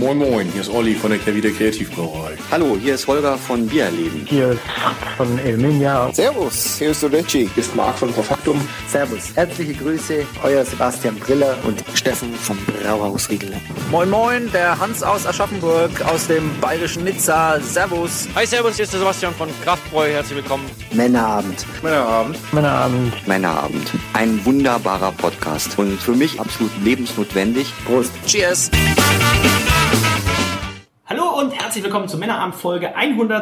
Moin Moin, hier ist Olli von der Kehrwieder Kreativbrauerei. Hallo, hier ist Holger von Biererleben. Hier ist von Elminia. Servus, hier ist Sodetti. Hier ist Marc von Profaktum. Servus, herzliche Grüße, euer Sebastian Briller und Steffen vom Brauhaus Riegel. Moin Moin, der Hans aus Aschaffenburg, aus dem bayerischen Nizza. Servus. Hi, servus, hier ist der Sebastian von Kraftbräu. Herzlich willkommen. Männerabend. Männerabend. Männerabend. Männerabend. Ein wunderbarer Podcast und für mich absolut lebensnotwendig. Prost. Cheers. Hallo und herzlich willkommen zur Männerabend Folge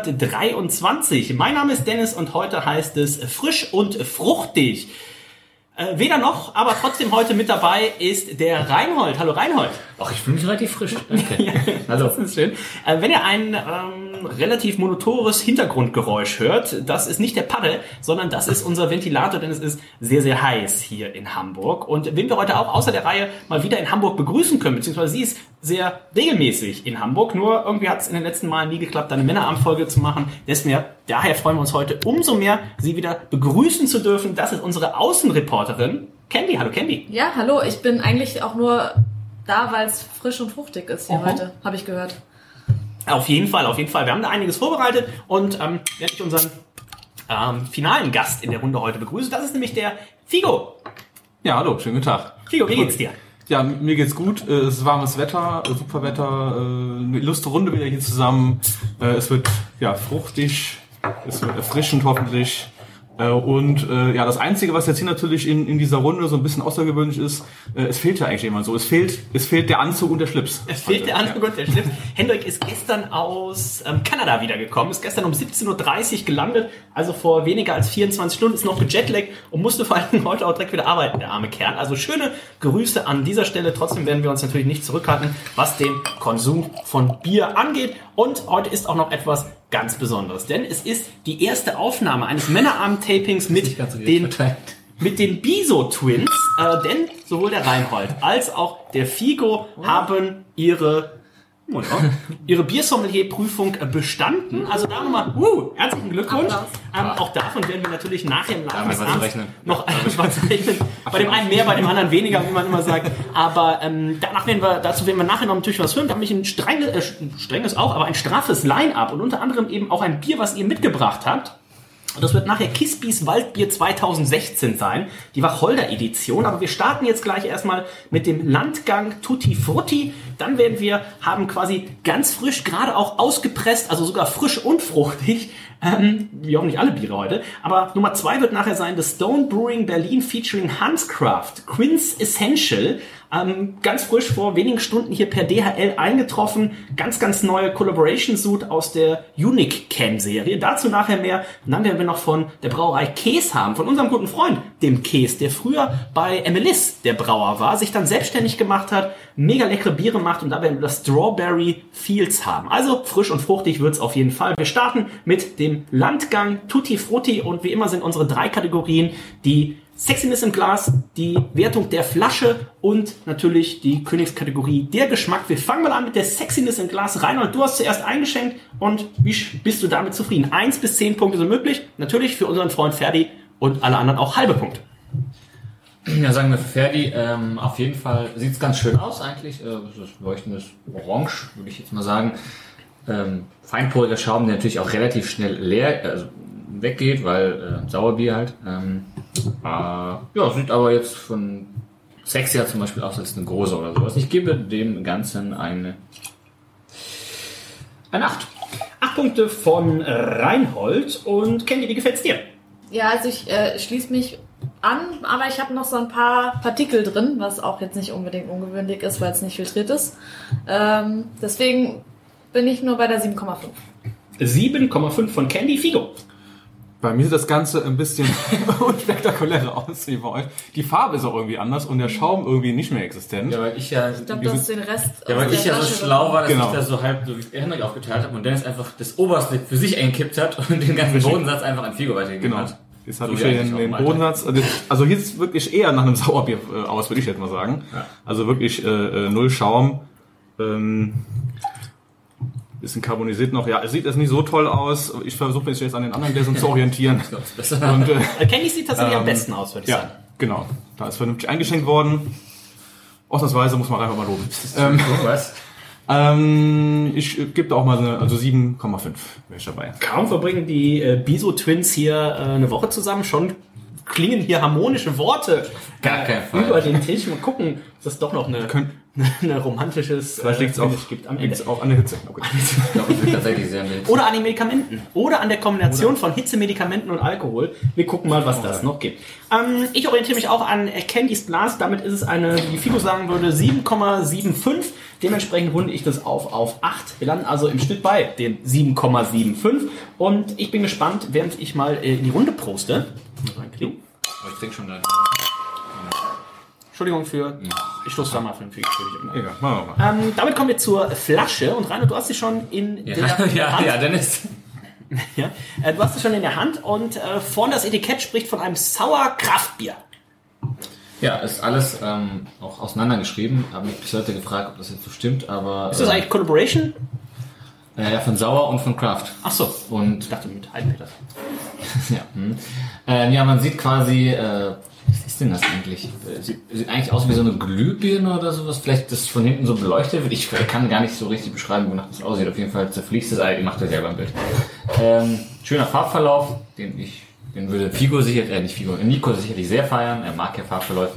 123. Mein Name ist Dennis und heute heißt es frisch und fruchtig. Weder noch, aber trotzdem heute mit dabei ist der Reinhold. Hallo Reinhold. Ach, ich fühle mich relativ frisch. Danke. Ja, hallo. Das ist schön. Wenn ihr ein relativ monotones Hintergrundgeräusch hört, das ist nicht der Paddel, sondern das ist unser Ventilator, denn es ist sehr, sehr heiß hier in Hamburg. Und wen wir heute auch außer der Reihe mal wieder in Hamburg begrüßen können, beziehungsweise sie ist sehr regelmäßig in Hamburg, nur irgendwie hat es in den letzten Malen nie geklappt, eine Männerabendfolge zu machen. Daher freuen wir uns heute umso mehr, sie wieder begrüßen zu dürfen. Das ist unsere Außenreporterin Candy. Hallo Candy. Ja, hallo. Ich bin eigentlich auch nur da, weil es frisch und fruchtig ist hier heute, habe ich gehört. Auf jeden Fall. Wir haben da einiges vorbereitet und während ich unseren finalen Gast in der Runde heute begrüße, das ist nämlich der Figo. Ja, hallo, schönen guten Tag. Figo, wie geht's dir? Ja, mir geht's gut. Es ist warmes Wetter, super Wetter, eine illustre Runde wieder hier zusammen. Es wird fruchtig, es wird erfrischend hoffentlich. Und das Einzige, was jetzt hier natürlich in dieser Runde so ein bisschen außergewöhnlich ist, es fehlt ja eigentlich jemand so. Es fehlt der Anzug und der Schlips. Es fehlt der Anzug und der Schlips. Hendrik ist gestern aus Kanada wiedergekommen, ist gestern um 17.30 Uhr gelandet, also vor weniger als 24 Stunden, ist noch gejetlaggt und musste vor allem heute auch direkt wieder arbeiten, der arme Kerl. Also schöne Grüße an dieser Stelle. Trotzdem werden wir uns natürlich nicht zurückhalten, was den Konsum von Bier angeht. Und heute ist auch noch etwas ganz Besonderes, denn es ist die erste Aufnahme eines Männerabend-Tapings mit den Biso-Twins, denn sowohl der Reinhold als auch der Figo haben ihre Biersommelier-Prüfung bestanden. Also da nochmal, herzlichen Glückwunsch. Auch davon werden wir natürlich nachher im Laufe des Abends noch was rechnen. Bei dem einen mehr, bei dem anderen weniger, wie man immer sagt. Aber dazu werden wir nachher noch natürlich was hören. Da habe ich ein strenges auch, aber ein straffes Line-Up und unter anderem eben auch ein Bier, was ihr mitgebracht habt. Und das wird nachher Kispis Waldbier 2016 sein, die Wacholder-Edition. Aber wir starten jetzt gleich erstmal mit dem Landgang Tutti Frutti. Dann haben quasi ganz frisch, gerade auch ausgepresst, also sogar frisch und fruchtig, wie auch nicht alle Biere heute. Aber Nummer 2 wird nachher sein, das Stone Brewing Berlin featuring Hanscraft, Quince Essential. Ganz frisch vor wenigen Stunden hier per DHL eingetroffen. Ganz, ganz neue Collaboration-Suit aus der Unique Can-Serie. Dazu nachher mehr. Und dann werden wir noch von der Brauerei Kees haben, von unserem guten Freund, dem Kees, der früher bei Emelis der Brauer war, sich dann selbstständig gemacht hat, mega leckere Biere macht und da werden wir das Strawberry Fields haben. Also frisch und fruchtig wird's auf jeden Fall. Wir starten mit dem Landgang Tutti Frutti und wie immer sind unsere 3 Kategorien die Sexiness im Glas, die Wertung der Flasche und natürlich die Königskategorie der Geschmack. Wir fangen mal an mit der Sexiness im Glas. Reinhold, du hast zuerst eingeschenkt und wie bist du damit zufrieden? 1 bis 10 Punkte sind möglich. Natürlich für unseren Freund Ferdi und alle anderen auch halbe Punkte. Ja, sagen wir für Ferdi, auf jeden Fall sieht's ganz schön aus eigentlich. Das leuchtendes Orange, würde ich jetzt mal sagen. Feinporiger Schaum, der natürlich auch relativ schnell weggeht, weil Sauerbier halt. Sieht aber jetzt von sexier zum Beispiel aus als eine große oder sowas. Ich gebe dem Ganzen eine 8. 8 Punkte von Reinhold. Und Candy, wie gefällt's dir? Ja, also ich schließe mich an, aber ich habe noch so ein paar Partikel drin, was auch jetzt nicht unbedingt ungewöhnlich ist, weil es nicht filtriert ist. Deswegen bin ich nur bei der 7,5. 7,5 von Candy. Figo. Bei mir sieht das Ganze ein bisschen unspektakulärer aus wie bei euch. Die Farbe ist auch irgendwie anders und der Schaum irgendwie nicht mehr existent. Ja, weil ich glaube, du hast den Rest. Ja, weil ich ja so schlau war, dass ich das so halb so wie Henrik aufgeteilt habe und Dennis einfach das Oberste für sich eingekippt hat und den ganzen Bodensatz einfach an Figo weitergegeben hat. Jetzt hatte ich den Bodensatz. Also hier sieht es wirklich eher nach einem Sauerbier aus, würde ich jetzt mal sagen. Ja. Also wirklich null Schaum. Bisschen carbonisiert noch. Ja, es sieht jetzt nicht so toll aus. Ich versuche mich jetzt an den anderen Gläsern zu orientieren. Und Candy sieht tatsächlich am besten aus, würde ich sagen. Genau. Da ist vernünftig eingeschenkt worden. Ausnahmsweise muss man einfach mal loben. Was? Ich gebe auch mal also 7,5 wäre ich dabei. Kaum verbringen die Biso-Twins hier eine Woche zusammen, schon klingen hier harmonische Worte über den Tisch. Mal gucken, dass es doch noch eine romantisches Finish gibt am Ende. Auch an der Hitze. Okay. Ich glaube, es wird tatsächlich sehr mild. Oder an den Medikamenten. Oder an der Kombination von Hitze, Medikamenten und Alkohol. Wir gucken mal, was das noch gibt. Ich orientiere mich auch an Candy's Blast. Damit ist es eine, wie Figo sagen würde, 7,75. Dementsprechend runde ich das auf 8. Wir landen also im Schnitt bei den 7,75. Und ich bin gespannt, während ich mal in die Runde proste. Ich trinke schon da. Entschuldigung für... Ich stoße da mal für den Figo. Egal, machen wir mal. Damit kommen wir zur Flasche. Und Rainer, du hast sie schon in der Hand. Ja, Dennis. Ja, du hast es schon in der Hand und vorne das Etikett spricht von einem Sauerkraftbier. Ja, ist alles auch auseinandergeschrieben. Habe mich bis heute gefragt, ob das jetzt so stimmt, aber... Ist das eigentlich Collaboration? Ja, von Sauer und von Kraft. Ach so. Und ich dachte mit Heidpeter. Ja, man sieht quasi... was ist denn das eigentlich? Sieht eigentlich aus wie so eine Glühbirne oder sowas. Vielleicht das von hinten so beleuchtet wird. Ich kann gar nicht so richtig beschreiben, wonach das aussieht. Auf jeden Fall zerfließt das Ei. Ihr macht das selber ein Bild. Schöner Farbverlauf, den würde Nico sicherlich sehr feiern. Er mag ja Farbverläufe.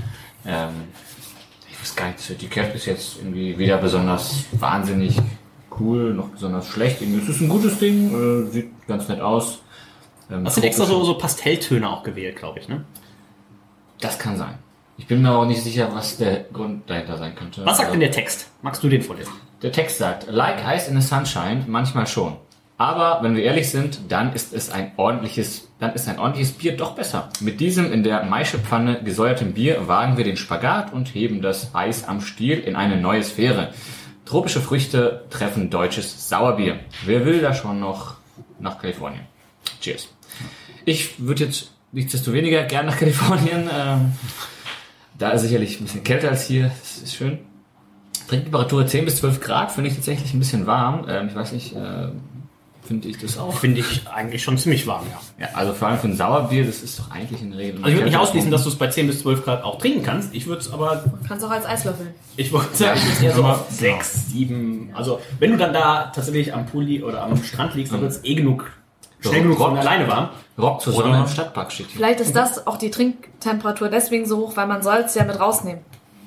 Ich weiß gar nicht, das Etikett ist jetzt irgendwie weder besonders wahnsinnig cool, noch besonders schlecht. Es ist ein gutes Ding, sieht ganz nett aus. Hast du extra so Pastelltöne auch gewählt, glaube ich, ne? Das kann sein. Ich bin mir auch nicht sicher, was der Grund dahinter sein könnte. Was sagt denn der Text? Magst du den vorlesen? Der Text sagt, like ice in the sunshine, manchmal schon. Aber wenn wir ehrlich sind, dann ist ein ordentliches Bier doch besser. Mit diesem in der Maischepfanne gesäuerten Bier wagen wir den Spagat und heben das Eis am Stiel in eine neue Sphäre. Tropische Früchte treffen deutsches Sauerbier. Wer will da schon noch nach Kalifornien? Cheers. Ich würde jetzt nichtsdestoweniger gern nach Kalifornien. Da ist sicherlich ein bisschen kälter als hier. Das ist schön. Trinktemperatur 10 bis 12 Grad finde ich tatsächlich ein bisschen warm. Ich weiß nicht, finde ich das auch? Finde ich eigentlich schon ziemlich warm, ja. Ja, also vor allem für ein Sauerbier, das ist doch eigentlich in der Regel... Also ich würde nicht ausschließen, dass du es bei 10 bis 12 Grad auch trinken kannst. Ich würde es aber... Kannst auch als Eislöffeln. Ich würde sagen, ich würde eher so auf 6, 7... Also wenn du dann da tatsächlich am Pulli oder am Strand liegst, dann wird es schnell genug von alleine warm. Rock zur Sonne im Stadtpark steht hier. Vielleicht ist das auch die Trinktemperatur deswegen so hoch, weil man soll es ja mit rausnehmen.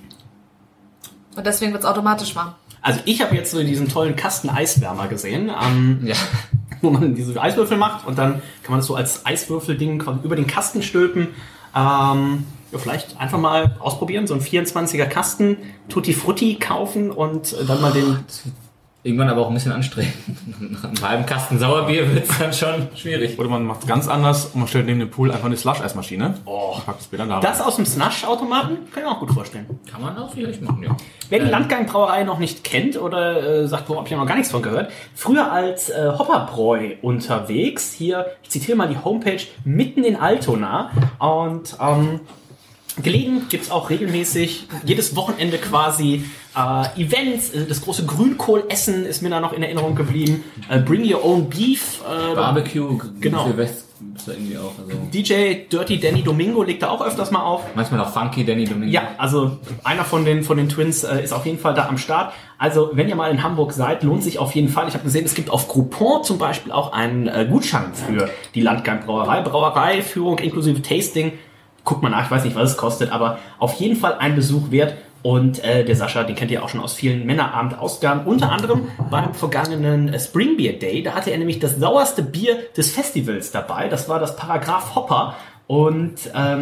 Und deswegen wird es automatisch warm. Also ich habe jetzt so diesen tollen Kasten Eiswärmer gesehen, wo man diese Eiswürfel macht und dann kann man das so als Eiswürfelding quasi über den Kasten stülpen. Vielleicht einfach mal ausprobieren, so einen 24er Kasten Tutti Frutti kaufen und dann mal den... Irgendwann aber auch ein bisschen anstrengend. Nach einem halben Kasten Sauerbier wird es dann schon schwierig. Oder man macht es ganz anders und man stellt neben dem Pool einfach eine Slush-Eismaschine. Und packt das Bier dann da rein. Das aus dem Slush-Automaten kann ich mir auch gut vorstellen. Kann man auch sicherlich machen, ja. Wer die Landgang-Brauerei noch nicht kennt oder sagt, wo hab ich noch gar nichts von gehört, früher als Hopperbräu unterwegs, hier, ich zitiere mal die Homepage, mitten in Altona und gelegen gibt's auch regelmäßig jedes Wochenende quasi Events. Das große Grünkohlessen ist mir da noch in Erinnerung geblieben. Bring Your Own Beef. Barbecue, genau. Silvester ist da irgendwie auch. Also DJ Dirty Danny Domingo legt da auch öfters mal auf. Manchmal auch Funky Danny Domingo. Ja, also einer von den Twins ist auf jeden Fall da am Start. Also wenn ihr mal in Hamburg seid, lohnt sich auf jeden Fall. Ich habe gesehen, es gibt auf Groupon zum Beispiel auch einen Gutschein für die Landgang Brauerei. Brauereiführung inklusive Tasting. Guckt mal nach, ich weiß nicht, was es kostet, aber auf jeden Fall ein Besuch wert. Und der Sascha, den kennt ihr auch schon aus vielen Männerabend-Ausgaben, unter anderem beim vergangenen Spring Beer Day. Da hatte er nämlich das sauerste Bier des Festivals dabei. Das war das Paragraph Hopper. Und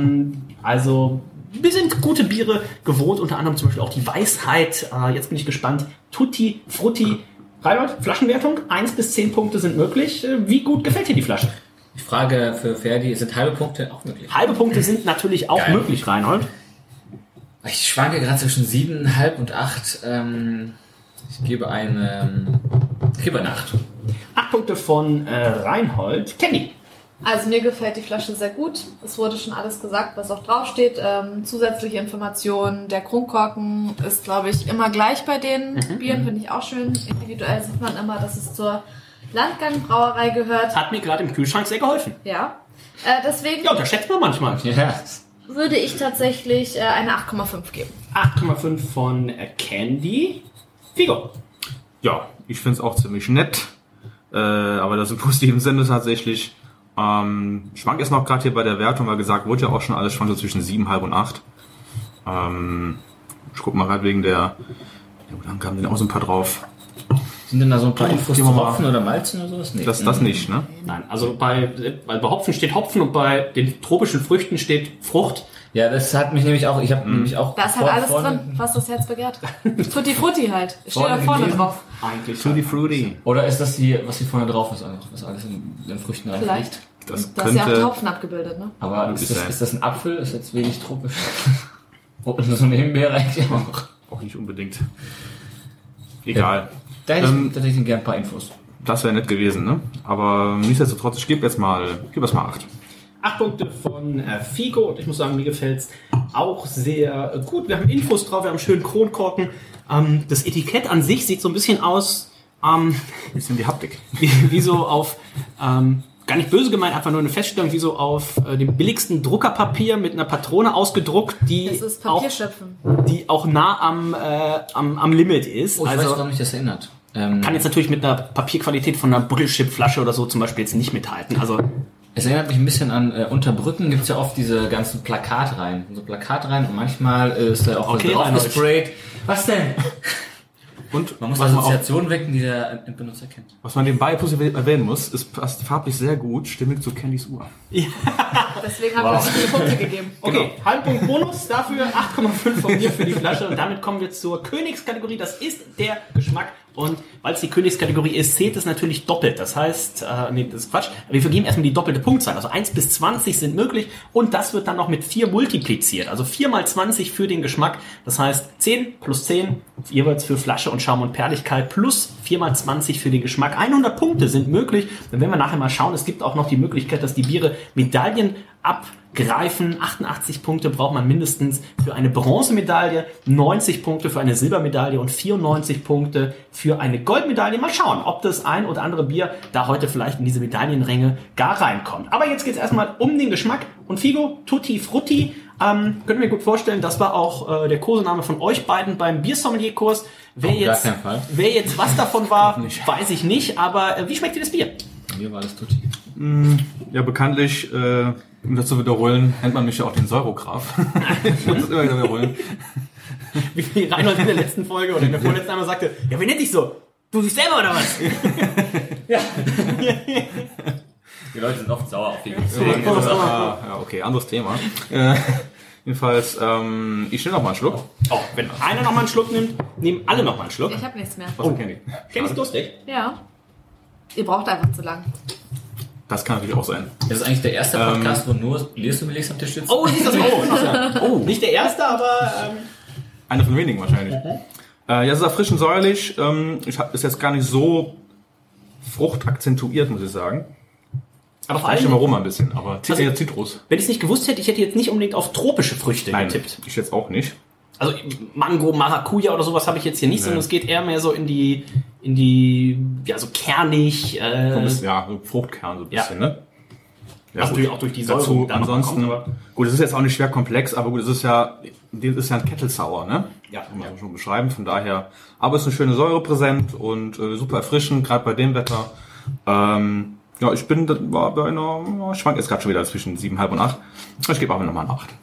also wir sind gute Biere gewohnt, unter anderem zum Beispiel auch die Weisheit. Jetzt bin ich gespannt. Tutti Frutti. Reinhold, Flaschenwertung, 1 bis 10 Punkte sind möglich. Wie gut gefällt dir die Flasche? Die Frage für Ferdi, sind halbe Punkte auch möglich? Halbe Punkte sind natürlich auch möglich, Reinhold. Ich schwanke gerade zwischen 7,5 und 8. Ich gebe eine 8. 8 Punkte von Reinhold. Candy. Also mir gefällt die Flasche sehr gut. Es wurde schon alles gesagt, was auch draufsteht. Zusätzliche Informationen. Der Kronkorken ist, glaube ich, immer gleich bei den Bieren. Finde ich auch schön. Individuell sieht man immer, dass es zur Landgang-Brauerei gehört. Hat mir gerade im Kühlschrank sehr geholfen. Ja. Deswegen... Ja, unterschätzt man manchmal. Ja. Würde ich tatsächlich eine 8,5 geben. 8,5 von Candy. Figo. Ja, ich finde es auch ziemlich nett. Aber das im positiven Sinne tatsächlich. Schwank ist noch gerade hier bei der Wertung, weil gesagt wurde ja auch schon alles schwankt so zwischen 7,5 und 8. Ich guck mal gerade wegen der. Ja, dann kamen denn auch so ein paar drauf. Sind denn da so ein paar Infos zu Hopfen oder Malzen oder sowas? Nee. Das nicht, ne? Nein, also bei Hopfen steht Hopfen und bei den tropischen Früchten steht Frucht. Ja, das hat mich nämlich auch, ich habe nämlich auch... Da ist halt alles drin, was das Herz begehrt. Tutti Frutti halt. Steht da vorne drauf. Eigentlich. Tutti Frutti. Oder ist das was hier vorne drauf ist, was alles in den Früchten reinfliegt? Vielleicht. Das Da ist ja auch der Hopfen abgebildet, ne? Aber ist das ein Apfel? Ist jetzt wenig tropisch. Oder so eine Himbeere eigentlich auch. Auch nicht unbedingt. Egal. Da hätte ich tatsächlich gerne ein paar Infos. Das wäre nett gewesen, ne? Aber nichtsdestotrotz, ich gebe jetzt mal 8. 8 Punkte von Figo und ich muss sagen, mir gefällt's auch sehr gut. Wir haben Infos drauf, wir haben einen schönen Kronkorken. Das Etikett an sich sieht so ein bisschen aus, bisschen die Haptik. wie so auf, gar nicht böse gemeint, einfach nur eine Feststellung, wie so auf dem billigsten Druckerpapier mit einer Patrone ausgedruckt, die Das ist Papierschöpfen. auch nah am Limit ist. Oh, ich weiß, warum mich das erinnert. Kann jetzt natürlich mit einer Papierqualität von einer Bottleship-Flasche oder so zum Beispiel jetzt nicht mithalten. Also es erinnert mich ein bisschen an, unter Brücken gibt's ja oft diese ganzen Plakatreihen. So Plakatreihen und manchmal ist da auch drauf gesprayt. Was denn? Und man muss Assoziationen wecken, die der Endbenutzer kennt. Was man nebenbei positiv erwähnen muss, ist passt farblich sehr gut, stimmig zu Candys Uhr. Ja. Deswegen habe ich das viele Punkte gegeben. Okay, Halbpunkt Bonus dafür, 8,5 von mir für die Flasche. Und damit kommen wir zur Königskategorie. Das ist der Geschmack. Und weil es die Königskategorie ist, zählt es natürlich doppelt. Das heißt, nee, das ist Quatsch. Wir vergeben erstmal die doppelte Punktzahl. Also 1 bis 20 sind möglich. Und das wird dann noch mit 4 multipliziert. Also 4 mal 20 für den Geschmack. Das heißt 10 plus 10 jeweils für Flasche und Schaum und Perligkeit plus 4 mal 20 für den Geschmack. 100 Punkte sind möglich. Dann werden wir nachher mal schauen. Es gibt auch noch die Möglichkeit, dass die Biere Medaillen abgreifen. 88 Punkte braucht man mindestens für eine Bronzemedaille, 90 Punkte für eine Silbermedaille und 94 Punkte für eine Goldmedaille. Mal schauen, ob das ein oder andere Bier da heute vielleicht in diese Medaillenränge gar reinkommt. Aber jetzt geht es erstmal um den Geschmack. Und Figo, Tutti Frutti, könnt ihr mir gut vorstellen, das war auch der Kosename von euch beiden beim Biersommelier-Kurs. Wer jetzt was davon war, weiß ich nicht. Aber wie schmeckt dir das Bier? Mir war das Tutti. Ja, bekanntlich, um das zu wiederholen, nennt man mich ja auch den Säurograf. Ich muss das immer wieder wiederholen. Wie Reinhold in der letzten Folge oder in der vorletzten einmal sagte, ja, wie nennt dich so? Du dich selber oder was? Ja. Die Leute sind oft sauer auf ihn. Ja, okay, anderes Thema. Jedenfalls, ich nehme noch mal einen Schluck. Oh, wenn einer noch mal einen Schluck nimmt, nehmen alle noch mal einen Schluck. Ich habe nichts mehr. Was denn Candy? Candy ist durstig? Ja. Ihr braucht einfach zu lang. Das kann natürlich auch sein. Das ist eigentlich der erste Podcast, wo nur Biersommeliers am Tisch sitzen. Oh, ist das nicht der erste, aber einer von wenigen wahrscheinlich. Ja, es ist erfrischend säuerlich. Ist jetzt gar nicht so fruchtakzentuiert, muss ich sagen. Aber vor allem allem Aroma ein bisschen, aber eher Zitrus. Wenn ich es nicht gewusst hätte, ich hätte jetzt nicht unbedingt auf tropische Früchte getippt. Ich jetzt auch nicht. Also Mango, Maracuja oder sowas habe ich jetzt hier nicht, sondern es geht eher mehr so in die ja, so kernig. Ja, so Fruchtkern so ein bisschen, ne? Ja, also auch durch die Säure. Ansonsten, gut, es ist jetzt auch nicht schwer komplex, aber gut, das ist ja ein Kettle Sour, ne? Ja. Kann man schon beschreiben, von daher. Aber es ist eine schöne Säure präsent und super erfrischend, gerade bei dem Wetter. Ja, ich war bei einer, ich schwank jetzt gerade schon wieder zwischen 7,5 und 8. Ich gebe aber nochmal eine 8.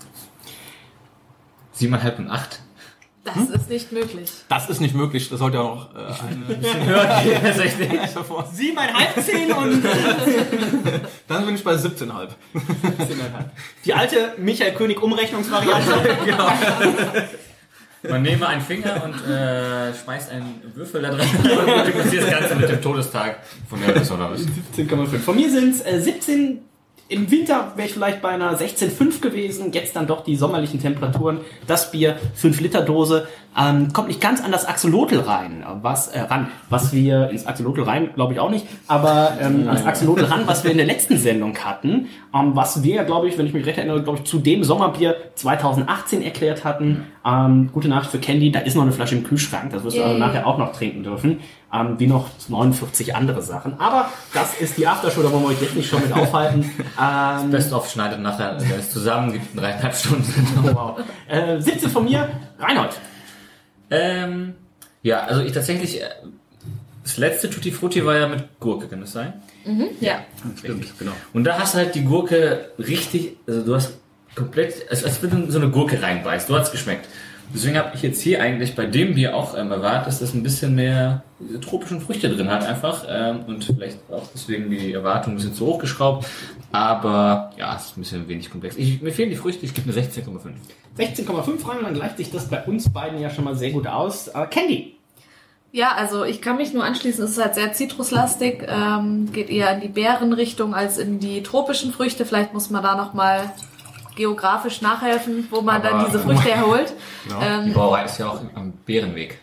7,5 und 8? Das ist nicht möglich. Das ist nicht möglich, das sollte ja noch ein bisschen höher gehen. 7,5, 10 und... Dann bin ich bei 17,5. Die alte Michael König Umrechnungsvariante. Genau. Man nehme einen Finger und schmeißt einen Würfel da drin und multipliziert das Ganze mit dem Todestag von der Person oder was. 17,5. Von mir sind es 17. Im Winter wäre ich vielleicht bei einer 16,5 gewesen. Jetzt dann doch die sommerlichen Temperaturen. Das Bier, 5-Liter-Dose, kommt nicht ganz an das Axolotl rein. Was wir ins Axolotl rein, glaube ich auch nicht, aber ans Axolotl ran, was wir in der letzten Sendung hatten, was wir, glaube ich, wenn ich mich recht erinnere, glaube ich, zu dem Sommerbier 2018 erklärt hatten. Gute Nacht für Candy, da ist noch eine Flasche im Kühlschrank, das wirst du also nachher auch noch trinken dürfen. Wie noch 49 andere Sachen. Aber das ist die Aftershow, da wollen wir euch jetzt nicht schon mit aufhalten. Das Best-of schneidet nachher alles zusammen, gibt 3,5 Stunden. Oh, wow. 17 von mir, Reinhold. Ja, Ja, also ich tatsächlich, das letzte Tutti Frutti war ja mit Gurke, kann das sein? Ja. Stimmt, genau. Und da hast du halt die Gurke richtig, also du hast komplett, als wenn du so eine Gurke reinbeißt, so hat's geschmeckt. Deswegen habe ich jetzt hier eigentlich bei dem Bier auch erwartet, dass das ein bisschen mehr diese tropischen Früchte drin hat einfach und vielleicht auch deswegen die Erwartung ein bisschen zu hoch geschraubt, aber ja, es ist ein bisschen wenig komplex. Mir fehlen die Früchte, ich gebe eine 16,5. 16,5 rein und dann gleicht sich das bei uns beiden ja schon mal sehr gut aus. Candy. Ja, also ich kann mich nur anschließen, es ist halt sehr zitruslastig, geht eher in die Beerenrichtung als in die tropischen Früchte. Vielleicht muss man da nochmal geografisch nachhelfen, wo man dann diese Früchte erholt. Genau. Die Brauerei ist ja auch am Beerenweg.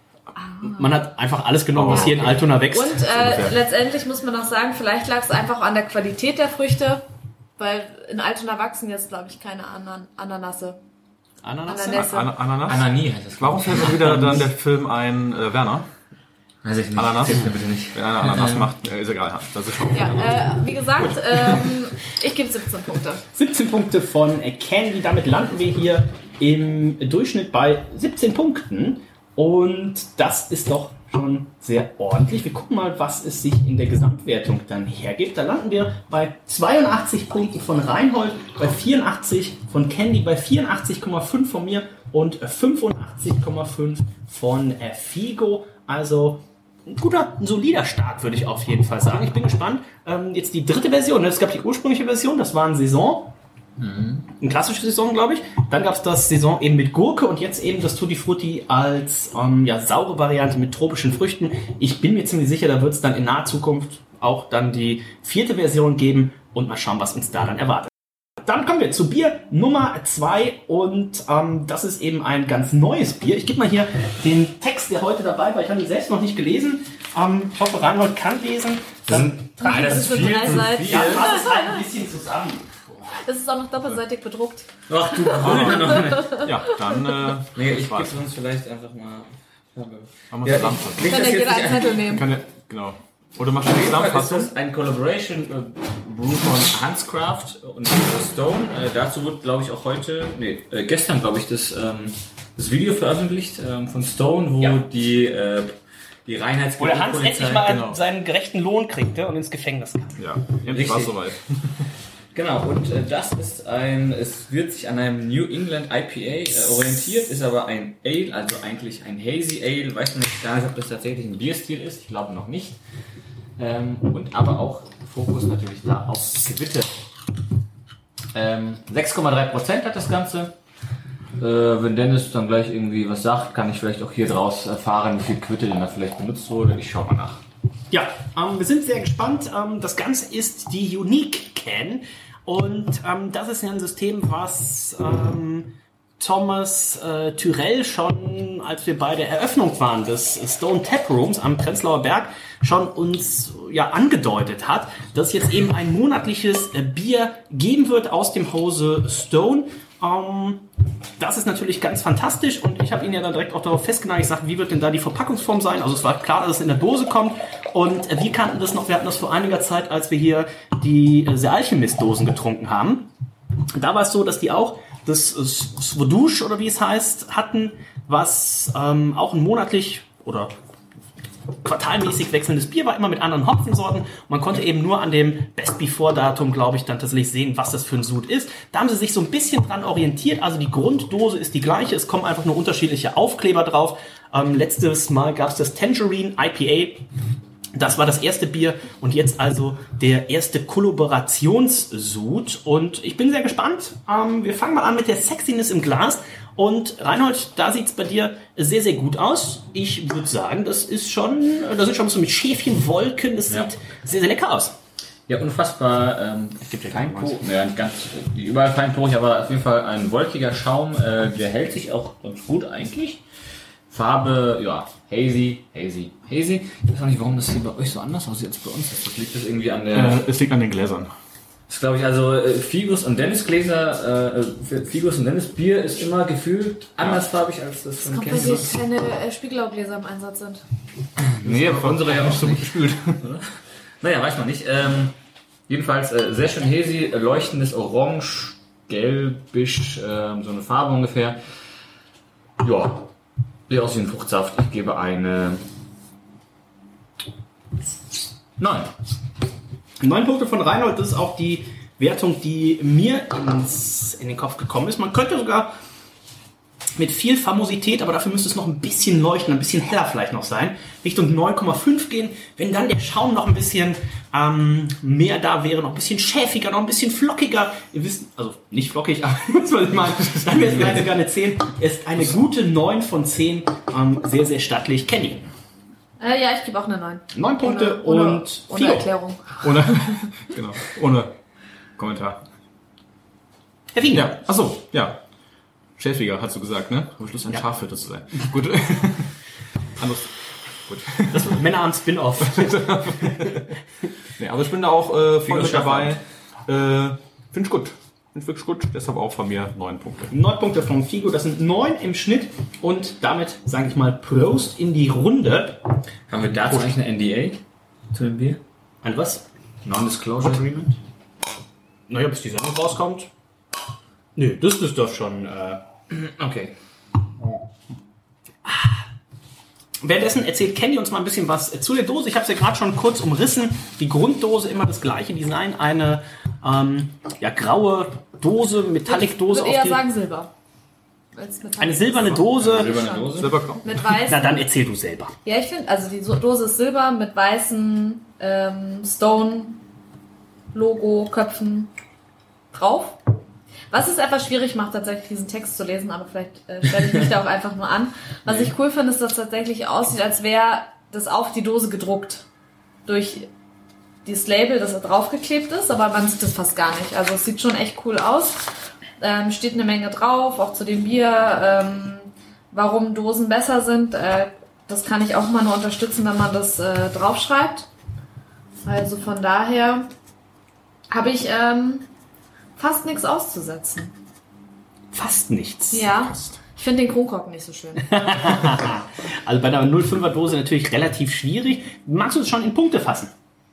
Man hat einfach alles genommen, was hier in Altona wächst. Und letztendlich muss man auch sagen, vielleicht lag es einfach an der Qualität der Früchte, weil in Altona wachsen jetzt, glaube ich, keine Ananasse. Ananässe? Anani heißt das. Warum fällt mir wieder dann der Film ein Werner? Weiß ich nicht. Ananas? Mir bitte nicht. Wenn einer Ananas macht, ist egal. Das ist schon. Ja, wie gesagt, ich gebe 17 Punkte. 17 Punkte von Candy. Damit landen wir hier im Durchschnitt bei 17 Punkten. Und das ist doch schon sehr ordentlich. Wir gucken mal, was es sich in der Gesamtwertung dann hergibt. Da landen wir bei 82 Punkten von Reinhold, bei 84 von Candy, bei 84,5 von mir und 85,5 von Figo. Also ein solider Start, würde ich auf jeden Fall sagen. Ich bin gespannt. Jetzt die dritte Version. Es gab die ursprüngliche Version, das war ein Saison. Eine klassische Saison, glaube ich. Dann gab es das Saison eben mit Gurke und jetzt eben das Tutti Frutti als saure Variante mit tropischen Früchten. Ich bin mir ziemlich sicher, da wird es dann in naher Zukunft auch dann die vierte Version geben und mal schauen, was uns da dann erwartet. Dann kommen wir zu Bier Nummer 2 und das ist eben ein ganz neues Bier. Ich gebe mal hier den Text, der heute dabei war. Ich habe ihn selbst noch nicht gelesen. Ich hoffe, Reinhold kann lesen. Das ist viel zu viel. Ja, fass es halt ein bisschen zusammen. Das ist auch noch doppelseitig bedruckt. Ach du Grüne noch nicht. Ja, dann ich gebe uns vielleicht einfach mal... haben wir zusammenfassen. Kann ja jeder einen Zettel nehmen. Genau. Oder machst du eine Zusammenfassung? Das ist ein Collaboration Brew von Hanscraft und Stone. Dazu wird, glaube ich, auch gestern, glaube ich, das Video veröffentlicht von Stone, wo die Reinheitsgebot... Wo der Hans endlich mal seinen gerechten Lohn kriegte und ins Gefängnis kam. Ja, endlich war es soweit. Genau, und das ist es wird sich an einem New England IPA orientiert, ist aber ein Ale, also eigentlich ein Hazy Ale. Weiß man nicht gar nicht, ob das tatsächlich ein Bierstil ist, ich glaube noch nicht. Und aber auch Fokus natürlich da auf Gewitte. 6,3% hat das Ganze. Wenn Dennis dann gleich irgendwie was sagt, kann ich vielleicht auch hier draus erfahren, wie viel Quitte denn da vielleicht benutzt wurde. Ich schaue mal nach. Ja, wir sind sehr gespannt. Das Ganze ist die Unique Can. Und das ist ja ein System, was Thomas Tyrell schon, als wir bei der Eröffnung waren des Stone Tap Rooms am Prenzlauer Berg, schon uns angedeutet hat, dass es jetzt eben ein monatliches Bier geben wird aus dem Hause Stone. Das ist natürlich ganz fantastisch und ich habe ihn ja dann direkt auch darauf festgenagelt, ich sage, wie wird denn da die Verpackungsform sein? Also es war klar, dass es in der Dose kommt und wir kannten das noch, wir hatten das vor einiger Zeit, als wir hier die The Alchemist-Dosen getrunken haben. Da war es so, dass die auch das Svodouche oder wie es heißt, hatten, was auch ein monatlich oder quartalmäßig wechselndes Bier war, immer mit anderen Hopfensorten. Man konnte eben nur an dem Best-Before-Datum, glaube ich, dann tatsächlich sehen, was das für ein Sud ist. Da haben sie sich so ein bisschen dran orientiert. Also die Grunddose ist die gleiche. Es kommen einfach nur unterschiedliche Aufkleber drauf. Letztes Mal gab es das Tangerine IPA. Das war das erste Bier und jetzt also der erste Kollaborationssud. Und ich bin sehr gespannt. Wir fangen mal an mit der Sexiness im Glas. Und Reinhold, da sieht's bei dir sehr, sehr gut aus. Ich würde sagen, da sind schon so mit Schäfchenwolken. Das sieht sehr, sehr lecker aus. Ja, unfassbar. Es gibt ja feinporig, nicht ganz überall feinporig, aber auf jeden Fall ein wolkiger Schaum. Der hält sich auch ganz gut eigentlich. Farbe, hazy. Ich weiß auch nicht, warum das hier bei euch so anders aussieht als bei uns. Das liegt das irgendwie an der... Es liegt an den Gläsern. Das glaube ich, also Figus und Dennis Gläser, Figus und Dennis Bier ist immer gefühlt andersfarbig als das von Candy. Weil hier keine Spiegellaugläser im Einsatz sind. Nee, aber unsere ja auch so gut gespült. Naja, weiß man nicht. Jedenfalls sehr schön hazy, leuchtendes Orange, gelbisch, so eine Farbe ungefähr. Ja, Sieht aus wie ein Fruchtsaft. Ich gebe eine 9. 9 Punkte von Reinhold, das ist auch die Wertung, die mir in den Kopf gekommen ist. Man könnte sogar mit viel Famosität, aber dafür müsste es noch ein bisschen leuchten, ein bisschen heller vielleicht noch sein, Richtung 9,5 gehen. Wenn dann der Schaum noch ein bisschen mehr da wäre, noch ein bisschen schäfiger, noch ein bisschen flockiger. Ihr wisst, also nicht flockig, aber was ich meine, dann wäre es vielleicht sogar eine 10. Ist eine gute 9 von 10, sehr, sehr stattlich. Kenny. Ja, ich gebe auch eine 9. 9 Punkte ohne Figo. Erklärung. Ohne Kommentar. Herr Wien. Ja, achso, ja. Schäfiger, hast du gesagt, ne? Am Schluss ein Schafhirte zu sein. Gut. Anders. Gut. Das wird Männer am Spin-Off. Nee, aber ich bin da auch voll mit dabei. Finde ich gut. Finde ich wirklich gut. Deshalb auch von mir 9 Punkte. 9 Punkte von Figo, das sind 9 im Schnitt. Und damit, sage ich mal, Prost in die Runde. Haben wir dazu eigentlich eine NDA zu dem Bier? Ein was? Non-Disclosure Agreement? Naja, bis die Sendung rauskommt. Nö, das ist doch schon... Okay. Währenddessen erzählt Kenny uns mal ein bisschen was zu der Dose. Ich habe es ja gerade schon kurz umrissen. Die Grunddose, immer das gleiche Design. Eine graue Dose, Metallic-Dose. Ich würde eher sagen Silber. Eine silberne Dose. Silbergrau. Mit weißen. Na, dann erzähl du selber. Ja, ich finde, also die Dose ist silber mit weißen Stone-Logo-Köpfen drauf. Was es etwas schwierig macht, tatsächlich diesen Text zu lesen, aber vielleicht stelle ich mich da auch einfach nur an. Was ich cool finde, ist, dass es tatsächlich aussieht, als wäre das auf die Dose gedruckt. Durch dieses Label, das da draufgeklebt ist, aber man sieht das fast gar nicht. Also es sieht schon echt cool aus. Steht eine Menge drauf, auch zu dem Bier. Warum Dosen besser sind, das kann ich auch mal nur unterstützen, wenn man das draufschreibt. Also von daher habe ich fast nichts auszusetzen. Fast nichts. Ja, ich finde den Kronkorken nicht so schön. Also bei einer 0,5er Dose natürlich relativ schwierig. Magst du es schon in Punkte fassen?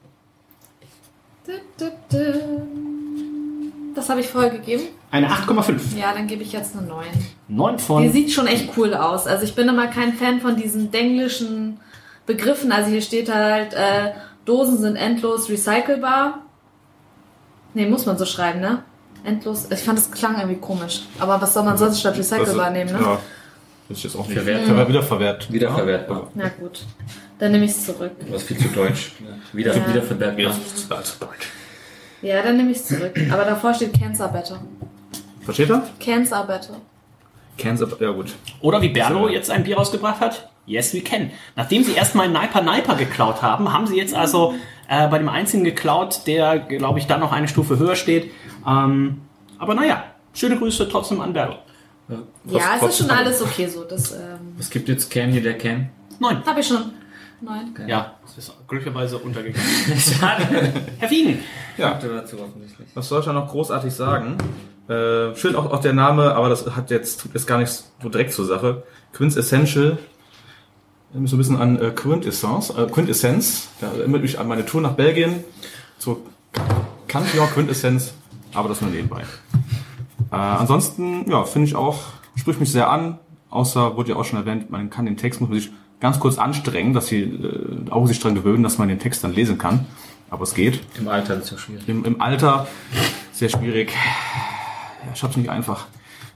Das habe ich vorher gegeben. Eine 8,5. Ja, dann gebe ich jetzt eine 9. 9 von... Die sieht schon echt cool aus. Also ich bin immer kein Fan von diesen denglischen Begriffen. Also hier steht halt, Dosen sind endlos recycelbar. Nee, muss man so schreiben, ne? Endlos. Ich fand, das klang irgendwie komisch. Aber was soll man sonst statt recycelbar nehmen, ne? Ja, das ist jetzt auch nicht wiederverwertet. Wiederverwertbar. Na gut. Dann nehme ich es zurück. Das ist viel zu deutsch. Wiederverwertbar. Ja, dann nehme ich es zurück. Aber davor steht Cancer Better. Was steht da? Cancer Better. Cancer, ja gut. Oder wie Berlo jetzt ein Bier rausgebracht hat. Yes, we can. Nachdem sie erstmal Niper geklaut haben sie jetzt also bei dem einzigen geklaut, der, glaube ich, dann noch eine Stufe höher steht. Aber naja, schöne Grüße trotzdem an Berlo. Ja, es ist schon alles okay so. Was gibt jetzt Candy, der Can? 9. Habe ich schon. 9. Okay. Ja, das ist glücklicherweise untergegangen. Schade. Herr Wiegen. Ja, was soll ich da noch großartig sagen? Schön auch der Name, aber das tut jetzt gar nichts so direkt zur Sache. Quintessential. So ein bisschen an Quintessenz. Da erinnert mich an meine Tour nach Belgien. So Cantillon Quintessenz, aber das nur nebenbei. Ansonsten, ja, finde ich auch, spricht mich sehr an. Außer, wurde ja auch schon erwähnt, man kann den Text, muss man sich ganz kurz anstrengen, dass die Augen sich daran gewöhnen, dass man den Text dann lesen kann. Aber es geht. Im Alter ist es ja schwierig. Im Alter sehr schwierig. Ja, ich hab's nicht einfach.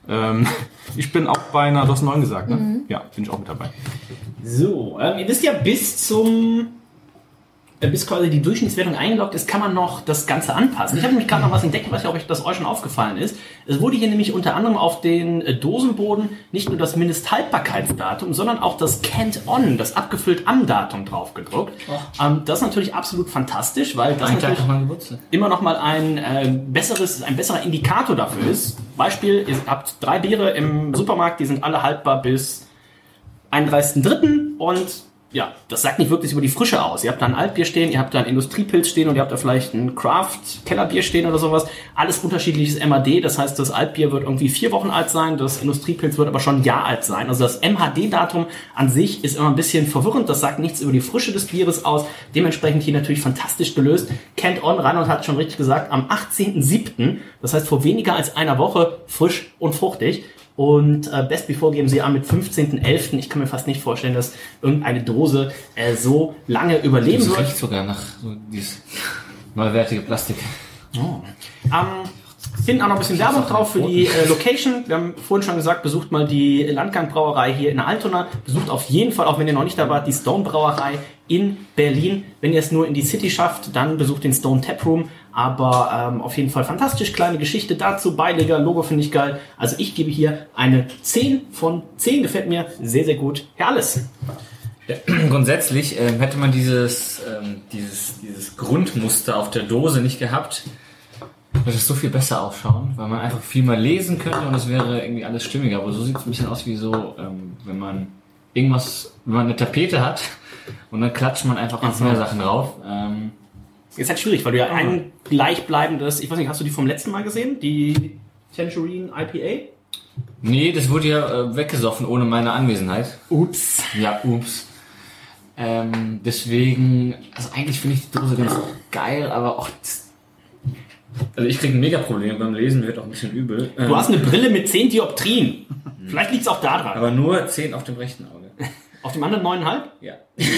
Ich bin auch bei einer, du hast 9 gesagt, ne? Mhm. Ja, bin ich auch mit dabei. So, ihr wisst ja, bis quasi die Durchschnittswertung eingeloggt ist, kann man noch das Ganze anpassen. Ich habe nämlich gerade noch was entdeckt, was das euch schon aufgefallen ist. Es wurde hier nämlich unter anderem auf den Dosenboden nicht nur das Mindesthaltbarkeitsdatum, sondern auch das Canned On, das abgefüllt am Datum drauf gedruckt. Das ist natürlich absolut fantastisch, weil das natürlich immer noch mal ein besserer Indikator dafür ist. Beispiel, ihr habt 3 Biere im Supermarkt, die sind alle haltbar bis 31.3. und ja, das sagt nicht wirklich über die Frische aus. Ihr habt da ein Altbier stehen, ihr habt da ein Industriepilz stehen und ihr habt da vielleicht ein Craft-Kellerbier stehen oder sowas. Alles unterschiedliches MAD, das heißt, das Altbier wird irgendwie 4 Wochen alt sein, das Industriepilz wird aber schon ein Jahr alt sein. Also das MHD-Datum an sich ist immer ein bisschen verwirrend, das sagt nichts über die Frische des Bieres aus. Dementsprechend hier natürlich fantastisch gelöst. Canned On, Reinhold hat schon richtig gesagt, am 18.07., das heißt vor weniger als einer Woche, frisch und fruchtig. Und Best Before geben sie an mit 15.11. Ich kann mir fast nicht vorstellen, dass irgendeine Dose so lange überleben wird. Das riecht sogar nach so dieses neuwertige Plastik. Oh. Hinten auch noch ein bisschen Werbung drauf für die Location. Wir haben vorhin schon gesagt, besucht mal die Landgang-Brauerei hier in Altona. Besucht auf jeden Fall, auch wenn ihr noch nicht da wart, die Stone-Brauerei in Berlin. Wenn ihr es nur in die City schafft, dann besucht den Stone Taproom. Aber auf jeden Fall fantastisch, kleine Geschichte dazu. Beileger, Logo finde ich geil. Also ich gebe hier eine 10 von 10. Gefällt mir sehr, sehr gut. Ja, alles. Ja, grundsätzlich hätte man dieses Grundmuster auf der Dose nicht gehabt, würde es so viel besser ausschauen, weil man einfach viel mehr lesen könnte und es wäre irgendwie alles stimmiger. Aber so sieht es ein bisschen aus wie so, wenn man eine Tapete hat und dann klatscht man einfach ganz mehr Sachen drauf. Ist halt schwierig, weil du ja ein gleichbleibendes, ich weiß nicht, hast du die vom letzten Mal gesehen? Die Tangerine IPA? Nee, das wurde ja weggesoffen ohne meine Anwesenheit. Ups. Ja, ups. Deswegen, also eigentlich finde ich die Dose ganz geil, aber auch... Also ich kriege ein Mega-Problem beim Lesen, wird auch ein bisschen übel. Du hast eine Brille mit 10 Dioptrien. Vielleicht liegt es auch da dran. Aber nur 10 auf dem rechten Auge. Auf dem anderen 9,5? Ja.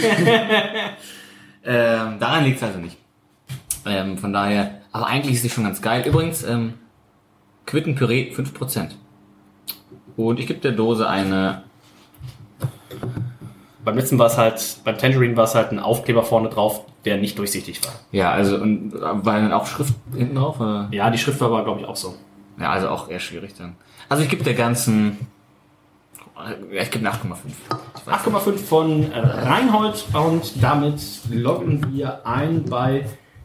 Daran liegt es also nicht. Von daher, aber eigentlich ist sie schon ganz geil. Übrigens, Quittenpüree 5%. Und ich gebe der Dose eine... Beim letzten war es halt, beim Tangerine war es halt ein Aufkleber vorne drauf, der nicht durchsichtig war. Ja, also, und war dann auch Schrift hinten drauf? Oder? Ja, die Schrift war aber, glaube ich, auch so. Ja, also auch eher schwierig dann. Also ich gebe der ganzen... Ich gebe eine 8,5. 8,5 von Reinhold und damit loggen wir ein bei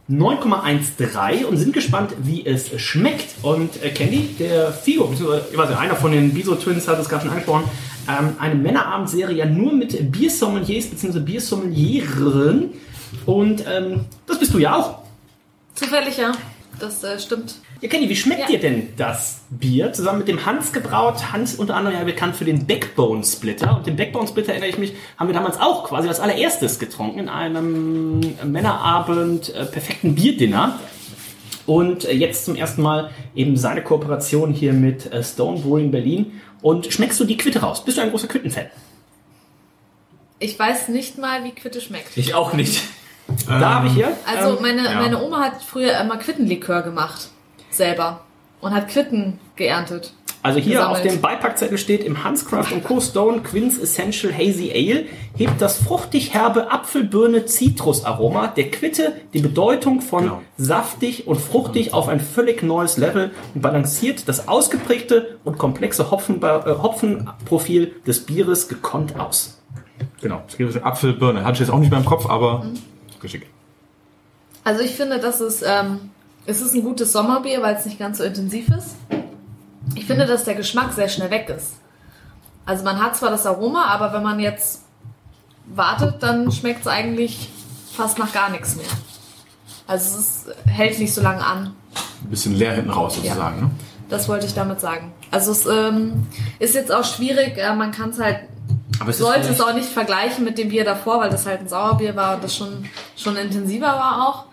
9,13 und sind gespannt, wie es schmeckt. Und Candy, der Figo, ich weiß nicht, einer von den Biso-Twins hat es gerade schon angesprochen, eine Männerabendserie ja nur mit Biersommeliers bzw. Biersommelieren. Und das bist du ja auch. Zufällig, ja. Das stimmt. Ja, Candy, wie schmeckt dir denn das Bier? Zusammen mit dem Hans gebraut. Hans unter anderem ja bekannt für den Backbone Splitter. Und den Backbone Splitter, erinnere ich mich, haben wir damals auch quasi als allererstes getrunken in einem Männerabend perfekten Bierdinner. Und jetzt zum ersten Mal eben seine Kooperation hier mit Stone Brewing Berlin. Und schmeckst du die Quitte raus? Bist du ein großer Quitten-Fan? Ich weiß nicht mal, wie Quitte schmeckt. Ich auch nicht. Da habe ich hier. Also meine Oma hat früher immer Quittenlikör gemacht. Selber. Und hat Quitten geerntet. Also hier gesammelt. auf dem Beipackzettel steht, im Hanscraft & Co. Stone Quince Essential Hazy Ale hebt das fruchtig-herbe Apfelbirne-Zitrusaroma der Quitte die Bedeutung von saftig und fruchtig auf ein völlig neues Level und balanciert das ausgeprägte und komplexe Hopfenprofil des Bieres gekonnt aus. Genau, es geht um Apfelbirne. Hatte ich jetzt auch nicht mehr im Kopf, aber geschickt. Also ich finde, dass es ist ein gutes Sommerbier, weil es nicht ganz so intensiv ist. Ich finde, dass der Geschmack sehr schnell weg ist. Also man hat zwar das Aroma, aber wenn man jetzt wartet, dann schmeckt es eigentlich fast nach gar nichts mehr. Also hält nicht so lange an. Ein bisschen leer hinten raus sozusagen, ne? Das wollte ich damit sagen. Also es ist jetzt auch schwierig, man kann es halt, sollte es auch nicht vergleichen mit dem Bier davor, weil das halt ein Sauerbier war und das schon intensiver war auch.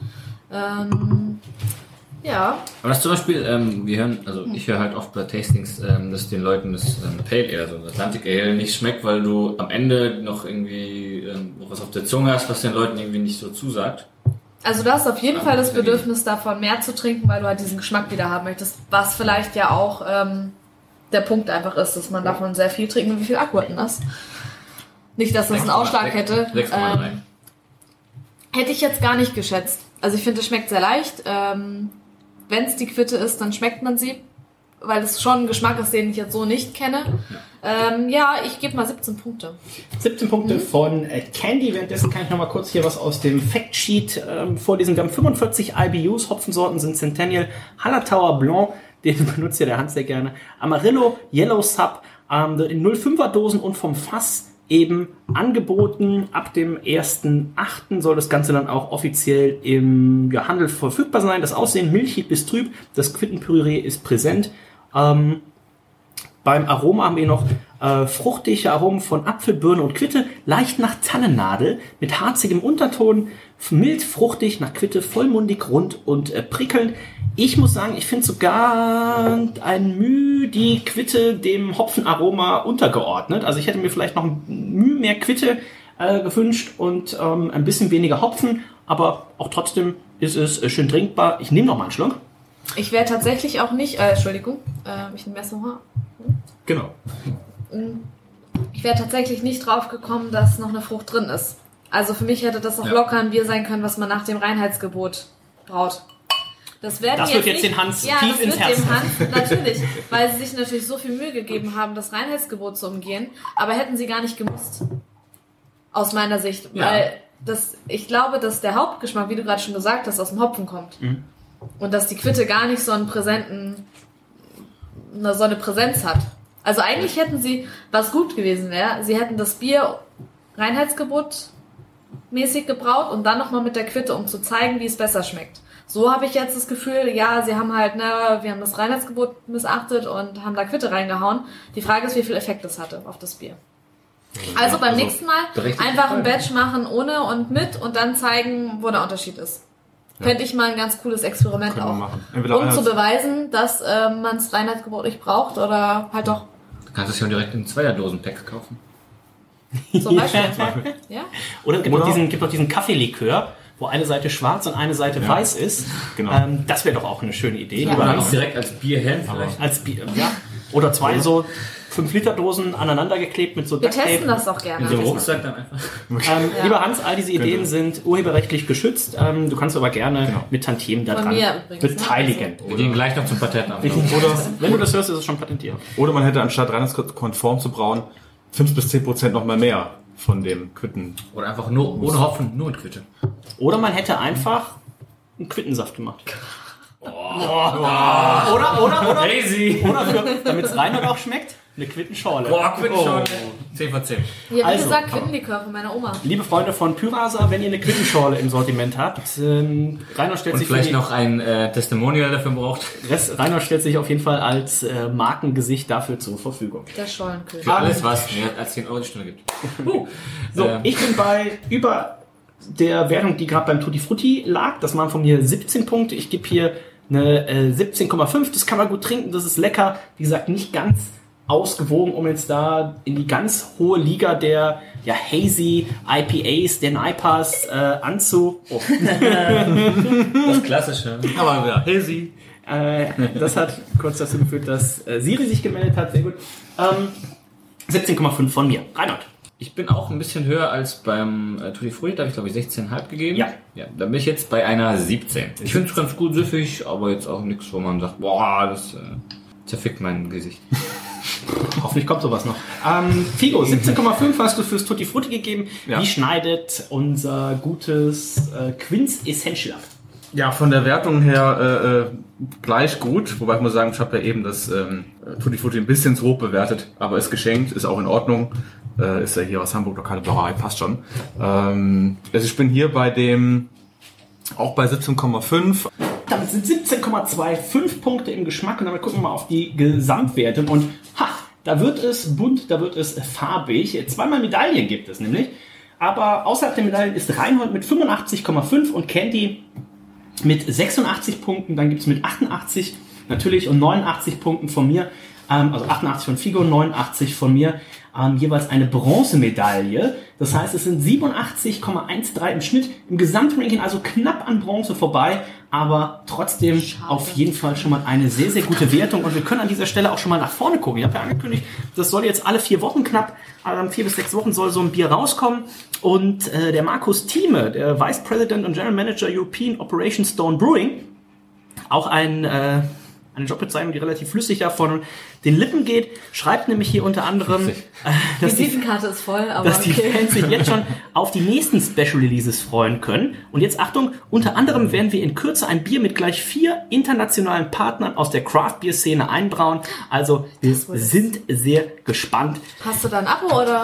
Ja. Aber das zum Beispiel, ich höre halt oft bei Tastings, dass den Leuten das Pale Ale, also das Atlantic Ale, nicht schmeckt, weil du am Ende noch irgendwie noch was auf der Zunge hast, was den Leuten irgendwie nicht so zusagt. Also du hast auf jeden Fall das Bedürfnis davon, mehr zu trinken, weil du halt diesen Geschmack wieder haben möchtest, was vielleicht ja auch der Punkt einfach ist, dass man davon sehr viel trinkt und wie viel Akku hat denn das? Nicht, dass das einen Ausschlag hätte. 6,3. Hätte ich jetzt gar nicht geschätzt. Also ich finde, es schmeckt sehr leicht. Wenn es die Quitte ist, dann schmeckt man sie, weil es schon ein Geschmack ist, den ich jetzt so nicht kenne. Ich gebe mal 17 Punkte. 17 Punkte von Candy. Währenddessen kann ich noch mal kurz hier was aus dem Factsheet vorlesen. Wir haben 45 IBUs. Hopfensorten sind Centennial, Hallertauer Blanc, den benutzt ja der Hans sehr gerne, Amarillo, Yellow Sub, in 0,5er Dosen und vom Fass eben angeboten. Ab dem 1.8. soll das Ganze dann auch offiziell im Handel verfügbar sein. Das Aussehen milchig bis trüb. Das Quittenpüree ist präsent. Beim Aroma haben wir noch fruchtige Aromen von Apfel, Birne und Quitte, leicht nach Tannennadel, mit harzigem Unterton, mild, fruchtig, nach Quitte, vollmundig, rund und prickelnd. Ich muss sagen, ich finde sogar ein Müh die Quitte dem Hopfenaroma untergeordnet. Also ich hätte mir vielleicht noch ein Müh mehr Quitte gewünscht und ein bisschen weniger Hopfen, aber auch trotzdem ist es schön trinkbar. Ich nehme noch mal einen Schluck. Ich wäre tatsächlich auch nicht, Entschuldigung, ich nehme erst nochmal. Genau. Ich wäre tatsächlich nicht drauf gekommen, dass noch eine Frucht drin ist. Also für mich hätte das auch locker ein Bier sein können, was man nach dem Reinheitsgebot braut. Das wird jetzt nicht, den Hans tief ins Herz. Dem Hans, natürlich, weil sie sich natürlich so viel Mühe gegeben haben, das Reinheitsgebot zu umgehen, aber hätten sie gar nicht gemusst. Aus meiner Sicht. Ja. Weil ich glaube, dass der Hauptgeschmack, wie du gerade schon gesagt hast, aus dem Hopfen kommt. Mhm. Und dass die Quitte gar nicht so eine Präsenz hat. Also eigentlich hätten sie, was gut gewesen wäre, sie hätten das Bier Reinheitsgebot mäßig gebraut und dann nochmal mit der Quitte, um zu zeigen, wie es besser schmeckt. So habe ich jetzt das Gefühl, ja, sie haben halt, wir haben das Reinheitsgebot missachtet und haben da Quitte reingehauen. Die Frage ist, wie viel Effekt das hatte auf das Bier. Also beim nächsten Mal einfach ein Batch machen ohne und mit und dann zeigen, wo der Unterschied ist. Ja. Fände ich mal ein ganz cooles Experiment auch. Um zu beweisen, dass man das Reinheitsgebot nicht braucht oder halt doch. Du kannst es ja direkt in Zweierdosen-Packs kaufen. Zum Beispiel. Ja? Oder gibt auch diesen Kaffeelikör, wo eine Seite schwarz und eine Seite weiß ist. Genau. Das wäre doch auch eine schöne Idee. Ja, aber nicht direkt als Bierhelm vielleicht. Als Bier, ja. Oder zwei so 5-Liter-Dosen aneinander geklebt mit so Ducktape. Wir testen das auch gerne. In dem Rucksack dann einfach. Lieber Hans, all diese Ideen sind urheberrechtlich geschützt. Du kannst aber gerne mit Tantiemen daran beteiligen. Wir gehen gleich noch zum Patent an. Oder wenn du das hörst, ist es schon patentiert. Oder man hätte anstatt reinheitskonform zu brauen, 5-10% noch mal mehr von dem Quitten. Oder einfach nur ohne Hopfen, nur mit Quitte. Oder man hätte einfach einen Quittensaft gemacht. Oder crazy. Oder damit es rein und auch schmeckt, eine Quittenschorle. Quittenschorle. 10 von 10. Ja, wie gesagt, Quittenlikör von meiner Oma. Liebe Freunde von Pyrasa, wenn ihr eine Quittenschorle im Sortiment habt, Rainer stellt sich vielleicht noch ein Testimonial dafür braucht. Rainer stellt sich auf jeden Fall als Markengesicht dafür zur Verfügung. Der Schollenkönig. Für alles, was mehr als 10 Euro die Stunde gibt. Ich bin bei über der Wertung, die gerade beim Tutti Frutti lag. Das waren von mir 17 Punkte. Ich gebe hier eine 17,5. Das kann man gut trinken, das ist lecker. Wie gesagt, nicht ganz ausgewogen, um jetzt da in die ganz hohe Liga der Hazy IPAs, der NIPAs Das Klassische. Aber ja, Hazy. Das hat kurz dazu geführt, dass Siri sich gemeldet hat. Sehr gut. 17,5 von mir. Reinhard. Ich bin auch ein bisschen höher als beim Tutti Frutti, da habe ich glaube ich 16,5 gegeben. Ja. Da bin ich jetzt bei einer 17. Ich finde es ganz gut süffig, aber jetzt auch nichts, wo man sagt, boah, das zerfickt mein Gesicht. Hoffentlich kommt sowas noch. Figo, 17,5 hast du fürs Tutti Frutti gegeben. Ja. Wie schneidet unser gutes Quince Essential ab? Ja, von der Wertung her gleich gut. Wobei ich muss sagen, ich habe ja eben das Tutti Frutti ein bisschen zu hoch bewertet. Aber ist geschenkt, ist auch in Ordnung. Ist ja hier aus Hamburg, lokale Brauerei, passt schon. Also ich bin hier auch bei 17,5. Damit sind 17,25 Punkte im Geschmack und damit gucken wir mal auf die Gesamtwertung und da wird es bunt, da wird es farbig. 2-mal Medaillen gibt es nämlich, aber außerhalb der Medaillen ist Reinhold mit 85,5 und Candy mit 86 Punkten, dann gibt es mit 88 natürlich und 89 Punkten von mir, also 88 von Figo, 89 von mir, jeweils eine Bronzemedaille. Das heißt, es sind 87,13 im Schnitt. Im Gesamtranking also knapp an Bronze vorbei, aber trotzdem auf jeden Fall schon mal eine sehr, sehr gute Wertung. Und wir können an dieser Stelle auch schon mal nach vorne gucken. Ich habe ja angekündigt, das soll jetzt alle 4 Wochen knapp, 4 bis 6 Wochen soll so ein Bier rauskommen. Und der Markus Thieme, der Vice President und General Manager European Operations Stone Brewing, auch eine Jobbezeichnung, die relativ flüssig ja von den Lippen geht, schreibt nämlich hier unter anderem, dass die Visitenkarte ist voll, aber dass die Fans sich jetzt schon auf die nächsten Special Releases freuen können. Und jetzt Achtung, unter anderem werden wir in Kürze ein Bier mit gleich 4 internationalen Partnern aus der Craft-Bier-Szene einbrauen. Also wir sind sehr gespannt. Hast du da ein Abo oder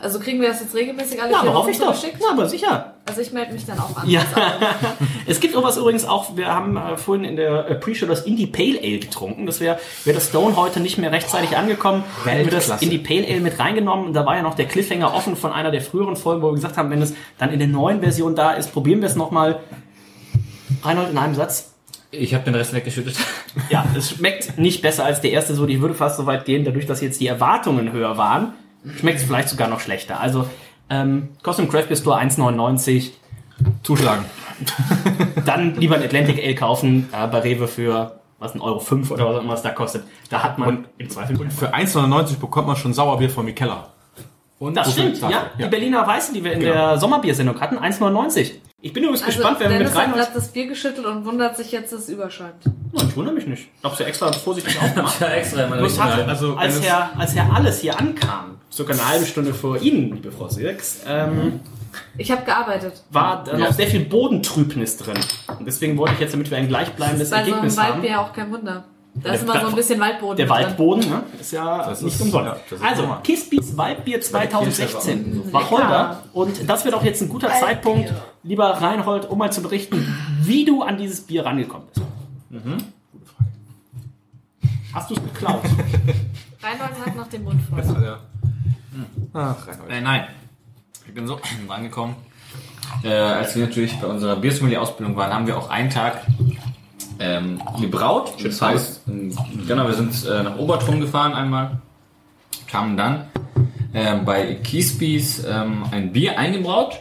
Also kriegen wir das jetzt regelmäßig alle Ja, 4 aber hoffe Wochen ich doch. zugeschickt? Ja, aber sicher. Also ich melde mich dann auch an. Ja. Es gibt sowas übrigens auch, wir haben vorhin in der Pre-Show das Indie Pale Ale getrunken. Das wäre das Stone heute nicht mehr rechtzeitig angekommen. Hätten wir das Indie Pale Ale mit reingenommen. Und da war ja noch der Cliffhanger offen von einer der früheren Folgen, wo wir gesagt haben, wenn es dann in der neuen Version da ist, probieren wir es nochmal. Reinhold, in einem Satz. Ich habe den Rest weggeschüttet. Ja, es schmeckt nicht besser als der erste. So, ich würde fast so weit gehen, dadurch, dass jetzt die Erwartungen höher waren, schmeckt es vielleicht sogar noch schlechter. Also, kostet im Craft Beer Store 1,99. Zuschlagen. Dann lieber ein Atlantic Ale kaufen, bei Rewe für, was, 1,05 € oder was auch immer es da kostet. Da hat man im Zweifel... Und für 1,99 bekommt man schon Sauerbier von Mikella. Und das stimmt, ja. Die Berliner Weiße, die wir in der Sommerbiersendung hatten, 1,99 €. Ich bin übrigens gespannt, wer mit rein... Dennis hat das Bier geschüttelt und wundert sich jetzt, dass es überschäumt. Nein, ich wundere mich nicht. Ich hab's ja extra vorsichtig aufgemacht. Ja, extra. Also, als Herr Alles hier ankam, sogar eine halbe Stunde vor Ihnen, liebe Frau Sirks, ich habe gearbeitet. war da noch sehr viel Bodentrübnis drin. Und deswegen wollte ich jetzt, damit wir ein gleichbleibendes Ergebnis Bei so einem haben. Waldbier auch kein Wunder. Da ist immer so ein bisschen Waldboden Der drin. Waldboden, ne? Ist ja nicht umsonst. Also, Kispis Waldbier 2016. Wacholder. Und das wird auch jetzt ein guter Zeitpunkt, lieber Reinhold, um mal zu berichten, wie du an dieses Bier rangekommen bist. Gute Frage. Hast du es geklaut? Reinhold hat noch den Mund voll. Ach, Reinhold. Nein. Ich bin so rangekommen. Als wir natürlich bei unserer Biersommelier-Ausbildung waren, haben wir auch einen Tag gebraut. Das heißt, genau, wir sind nach Obertrum gefahren einmal, haben dann bei Kiespis ein Bier eingebraut.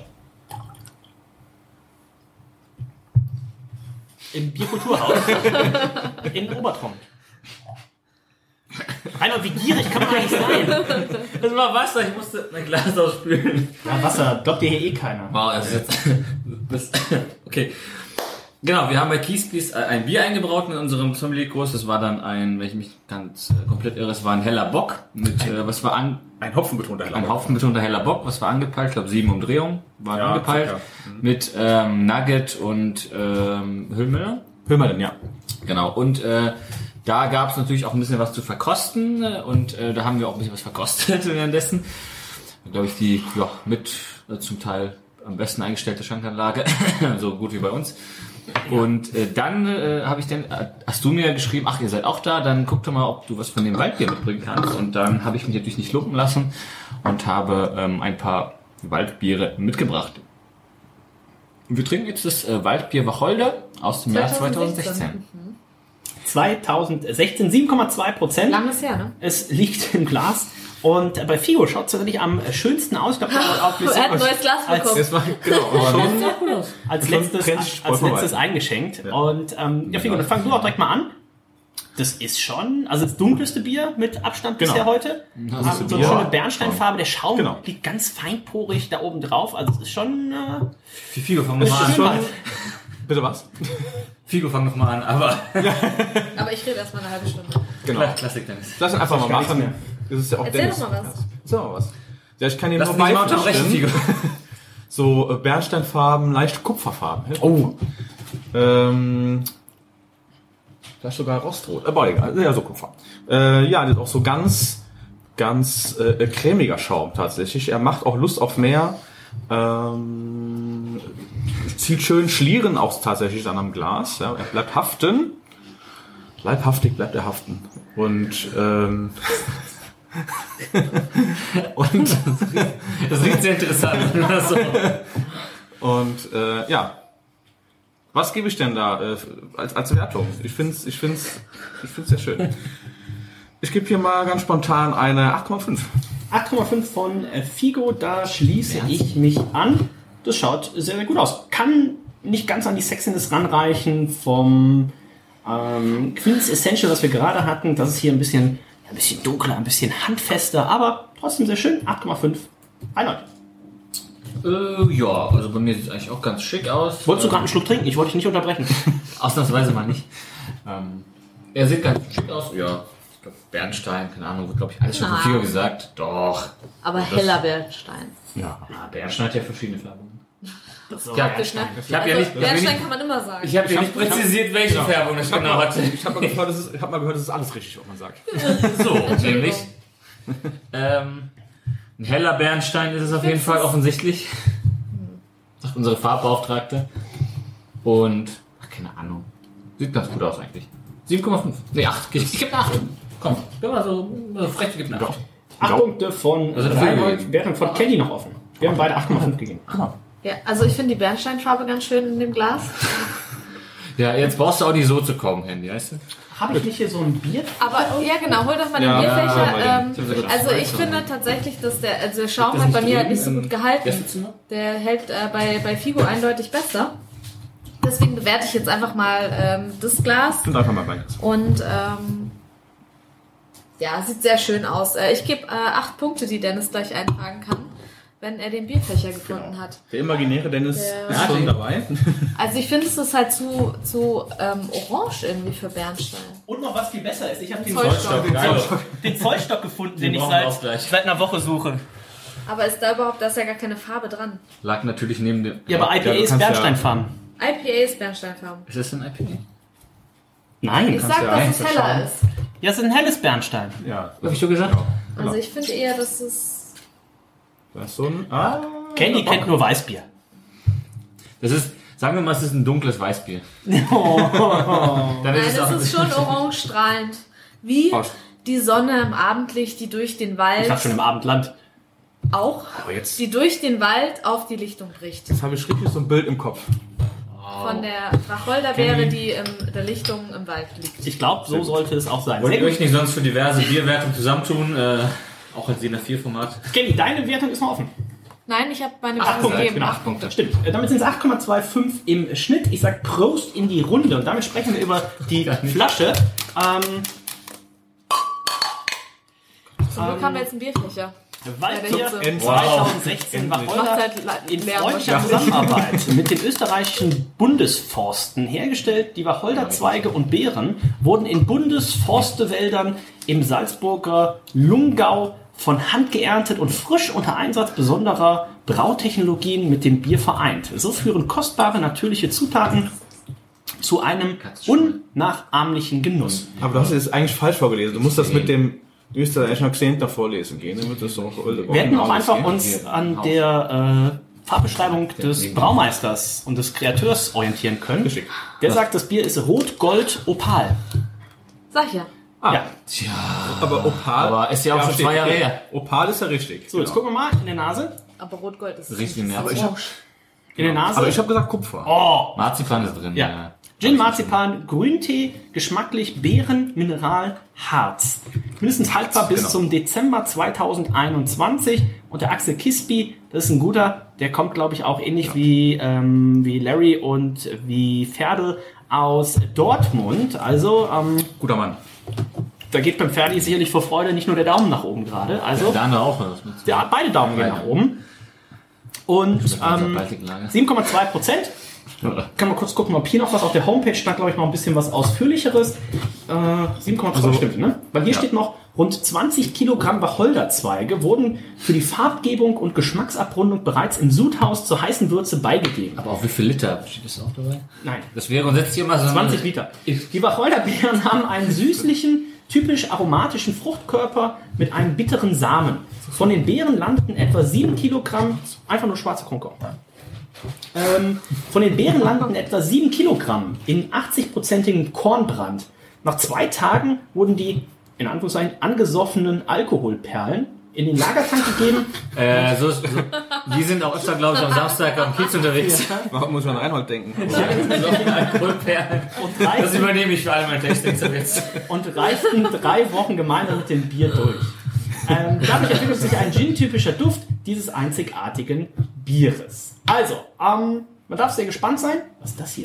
Im Bierkulturhaus in Obertrum. Reinhold, wie gierig kann man eigentlich sein? Das war Wasser, ich musste mein Glas ausspülen. Ja, Wasser, glaubt dir hier eh keiner. Wow, das ist jetzt... okay. Genau, wir haben bei Kiespis ein Bier eingebraut in unserem Sommelierkurs. Das war dann wenn ich mich ganz komplett irre, es war ein heller Bock mit, was war an... Ein hopfenbetonter heller Bock. Ein hopfenbetonter heller Bock, was war angepeilt? Ich glaube 7 Umdrehungen waren angepeilt. Circa. Mit Nugget und Hüllmüller. Hüllmüller, ja. Genau, und da gab es natürlich auch ein bisschen was zu verkosten und da haben wir auch ein bisschen was verkostet währenddessen. Glaube ich, die mit zum Teil am besten eingestellte Schankanlage, so gut wie bei uns. Und dann hast du mir geschrieben, ach, ihr seid auch da, dann guck doch mal, ob du was von dem Waldbier mitbringen kannst. Und dann habe ich mich natürlich nicht lumpen lassen und habe ein paar Waldbiere mitgebracht. Und wir trinken jetzt das Waldbier Wacholder aus dem Jahr 2016. 2016, 7,2%. Langes her, ne? Es liegt im Glas. Und bei Figo schaut es tatsächlich am schönsten aus. Ich glaube, er hat ein neues Glas bekommen. Als letztes eingeschenkt. Ja. Und Figo, dann fang du auch direkt mal an. Das ist schon, also das dunkelste Bier mit Abstand bisher heute. So eine schöne Bernsteinfarbe. Der Schaum liegt ganz feinporig da oben drauf. Also es ist schon... Figo, fang mal an. Bitte was? Figo, fang noch mal an, aber... Aber ich rede erstmal eine halbe Stunde. Genau. Klassik, Dennis. Lass uns einfach mal machen. Das ist ja auch Erzähl Dennis. doch mal was. Erzähl mal was. Ja, ich kann dir nur beipflichten. So Bernsteinfarben, leicht Kupferfarben. Oh. Vielleicht sogar Rostrot. Aber egal. Ja, so Kupfer. Ja, das ist auch so ganz cremiger Schaum tatsächlich. Er macht auch Lust auf mehr. Zieht schön Schlieren auch tatsächlich an am Glas. Ja, er bleibt haften. Leibhaftig bleibt er haften. Und das riecht sehr interessant. Und ja. Was gebe ich denn da als Wertung? Ich find's sehr schön. Ich gebe hier mal ganz spontan eine 8,5. 8,5 von Figo, da schließe ich mich an. Das schaut sehr, sehr gut aus. Kann nicht ganz an die Sexiness ranreichen vom Queen's Essential, was wir gerade hatten. Das ist hier ein bisschen dunkler, ein bisschen handfester, aber trotzdem sehr schön. 8,5. Reinhold. Ja, also bei mir sieht es eigentlich auch ganz schick aus. Wolltest du gerade einen Schluck trinken? Ich wollte dich nicht unterbrechen. Ausnahmsweise mal nicht. Er sieht ganz schick aus. Ja, ich glaube Bernstein, keine Ahnung, wird glaube ich alles schon von Figo gesagt. Doch. Aber heller Bernstein. Ja, Bernstein hat ja verschiedene Färbungen. Das ist praktisch, ne? Bernstein kann man immer sagen. Ich habe ja nicht präzisiert, welche Färbung das genau hat. Ich habe mal gehört, das ist alles richtig, was man sagt. So, nämlich. Ein heller Bernstein ist es auf jeden Fall offensichtlich. Sagt unsere Farbbeauftragte. Und, keine Ahnung. Sieht ganz gut aus eigentlich. 7,5. Nee, 8. Ich gebe eine 8. Komm, wenn man so frech, ich gebe eine 8. 8 Punkte von Reinhold, Wertung von Kelly noch offen. Wir haben beide 8,5 gegeben. Ja, also ich finde die Bernsteinfarbe ganz schön in dem Glas. Ja, jetzt brauchst du auch nicht so zu kommen, Handy, weißt du? Habe ich nicht hier so ein Bier? Aber ja genau, hol doch mal den Bierfächer. Also ich finde tatsächlich, dass der Schaum hat bei mir halt nicht so gut gehalten. Der hält bei Figo eindeutig besser. Deswegen bewerte ich jetzt einfach mal das Glas. Und einfach mal beides. Und ja, sieht sehr schön aus. Ich gebe 8 Punkte, die Dennis gleich eintragen kann, wenn er den Bierfächer gefunden hat. Der imaginäre Dennis ist schon dabei. Also ich finde, es ist halt zu orange irgendwie für Bernstein. Und noch was viel besser ist, ich habe den Zollstock gefunden, den ich seit einer Woche suche. Aber ist da überhaupt, da ist ja gar keine Farbe dran. Lag natürlich neben dem... Ja, aber IPA ist Bernsteinfarben. IPA ist Bernsteinfarben. Ist das ein IPA? Nein. Ich sag, dass es heller ist. Ja, es ist ein helles Bernstein. Ja. Hab ich so gesagt? Also ich finde eher, dass es... Das ist so ein... Candy kennt nur Weißbier. Das ist... Sagen wir mal, es ist ein dunkles Weißbier. Nein, es ist schon orange strahlend. Wie die Sonne im Abendlicht, die durch den Wald... Ich hab schon im Abendland. Auch, die durch den Wald auf die Lichtung bricht. Jetzt habe ich richtig so ein Bild im Kopf. Von der Wacholderbeere, die in der Lichtung im Wald liegt. Ich glaube, so sollte es auch sein. Wollt ihr euch nicht sonst für diverse Bierwertungen zusammentun? Auch als DIN A4-Format. Kenny, deine Wertung ist noch offen. Nein, ich habe meine 8 Punkte gegeben. Genau, 8 Punkte. Stimmt. Damit sind es 8,25 im Schnitt. Ich sag Prost in die Runde. Und damit sprechen wir über die Flasche. Zum Glück haben wir jetzt einen Bierfächer. Waldbier 2016 Wacholder in freundlicher Zusammenarbeit mit den österreichischen Bundesforsten hergestellt. Die Wacholderzweige und Beeren wurden in Bundesforstewäldern im Salzburger Lungau von Hand geerntet und frisch unter Einsatz besonderer Brautechnologien mit dem Bier vereint. So führen kostbare natürliche Zutaten zu einem unnachahmlichen Genuss. Aber du hast es jetzt eigentlich falsch vorgelesen. Du musst das mit dem österreichischen Akzent da vorlesen gehen, damit das auch... Wir hätten auch einfach uns an der Farbbeschreibung des Braumeisters und des Kreateurs orientieren können. Der sagt, das Bier ist Rot, Gold, Opal. Sag ja. Ja. Tja. Aber Opal... Aber ist ja auch schon 2 Jahre her. Opal ist ja richtig. So, jetzt gucken wir mal in der Nase. Aber Rot-Gold ist Riecht wie aber März. In der Nase. Aber ich habe gesagt Kupfer. Oh! Marzipan ist drin. Ja. Gin, Marzipan, Grüntee, geschmacklich Beeren, Mineral, Harz. Mindestens haltbar bis zum Dezember 2021. Und der Axel Kisby, das ist ein guter, der kommt, glaube ich, auch ähnlich wie Larry und wie Ferdl aus Dortmund. Also, guter Mann. Da geht beim Ferdi sicherlich vor Freude nicht nur der Daumen nach oben gerade. Also, der andere auch. Ja, beide Daumen gehen nach oben. Und 7,2%. Kann man kurz gucken, ob hier noch was auf der Homepage stand, glaube ich, noch ein bisschen was Ausführlicheres. 7,2 stimmt, ne? Weil hier steht noch, rund 20 Kilogramm Wacholderzweige wurden für die Farbgebung und Geschmacksabrundung bereits im Sudhaus zur heißen Würze beigegeben. Aber auch wie viel Liter? Steht das auch dabei? Nein. Das wäre grundsätzlich immer so... 20 Liter. Die Wacholderbeeren haben einen süßlichen, typisch aromatischen Fruchtkörper mit einem bitteren Samen. Von den Beeren landeten etwa 7 Kilogramm, einfach nur schwarzer Kronkorn. Von den Beeren landen etwa 7 Kilogramm in 80-prozentigen Kornbrand. Nach 2 Tagen wurden die, in Anführungszeichen, angesoffenen Alkoholperlen in den Lagertank gegeben. Die sind auch öfter, glaube ich, am Samstag am Kiez unterwegs. Warum muss man an Reinhold denken? Alkoholperlen. Das übernehme ich für alle meine Tastings jetzt. Und reichten 3 Wochen gemeinsam mit dem Bier durch. Dadurch entwickelt sich ein Gin-typischer Duft dieses einzigartigen Bieres. Also, man darf sehr gespannt sein. Was ist das hier?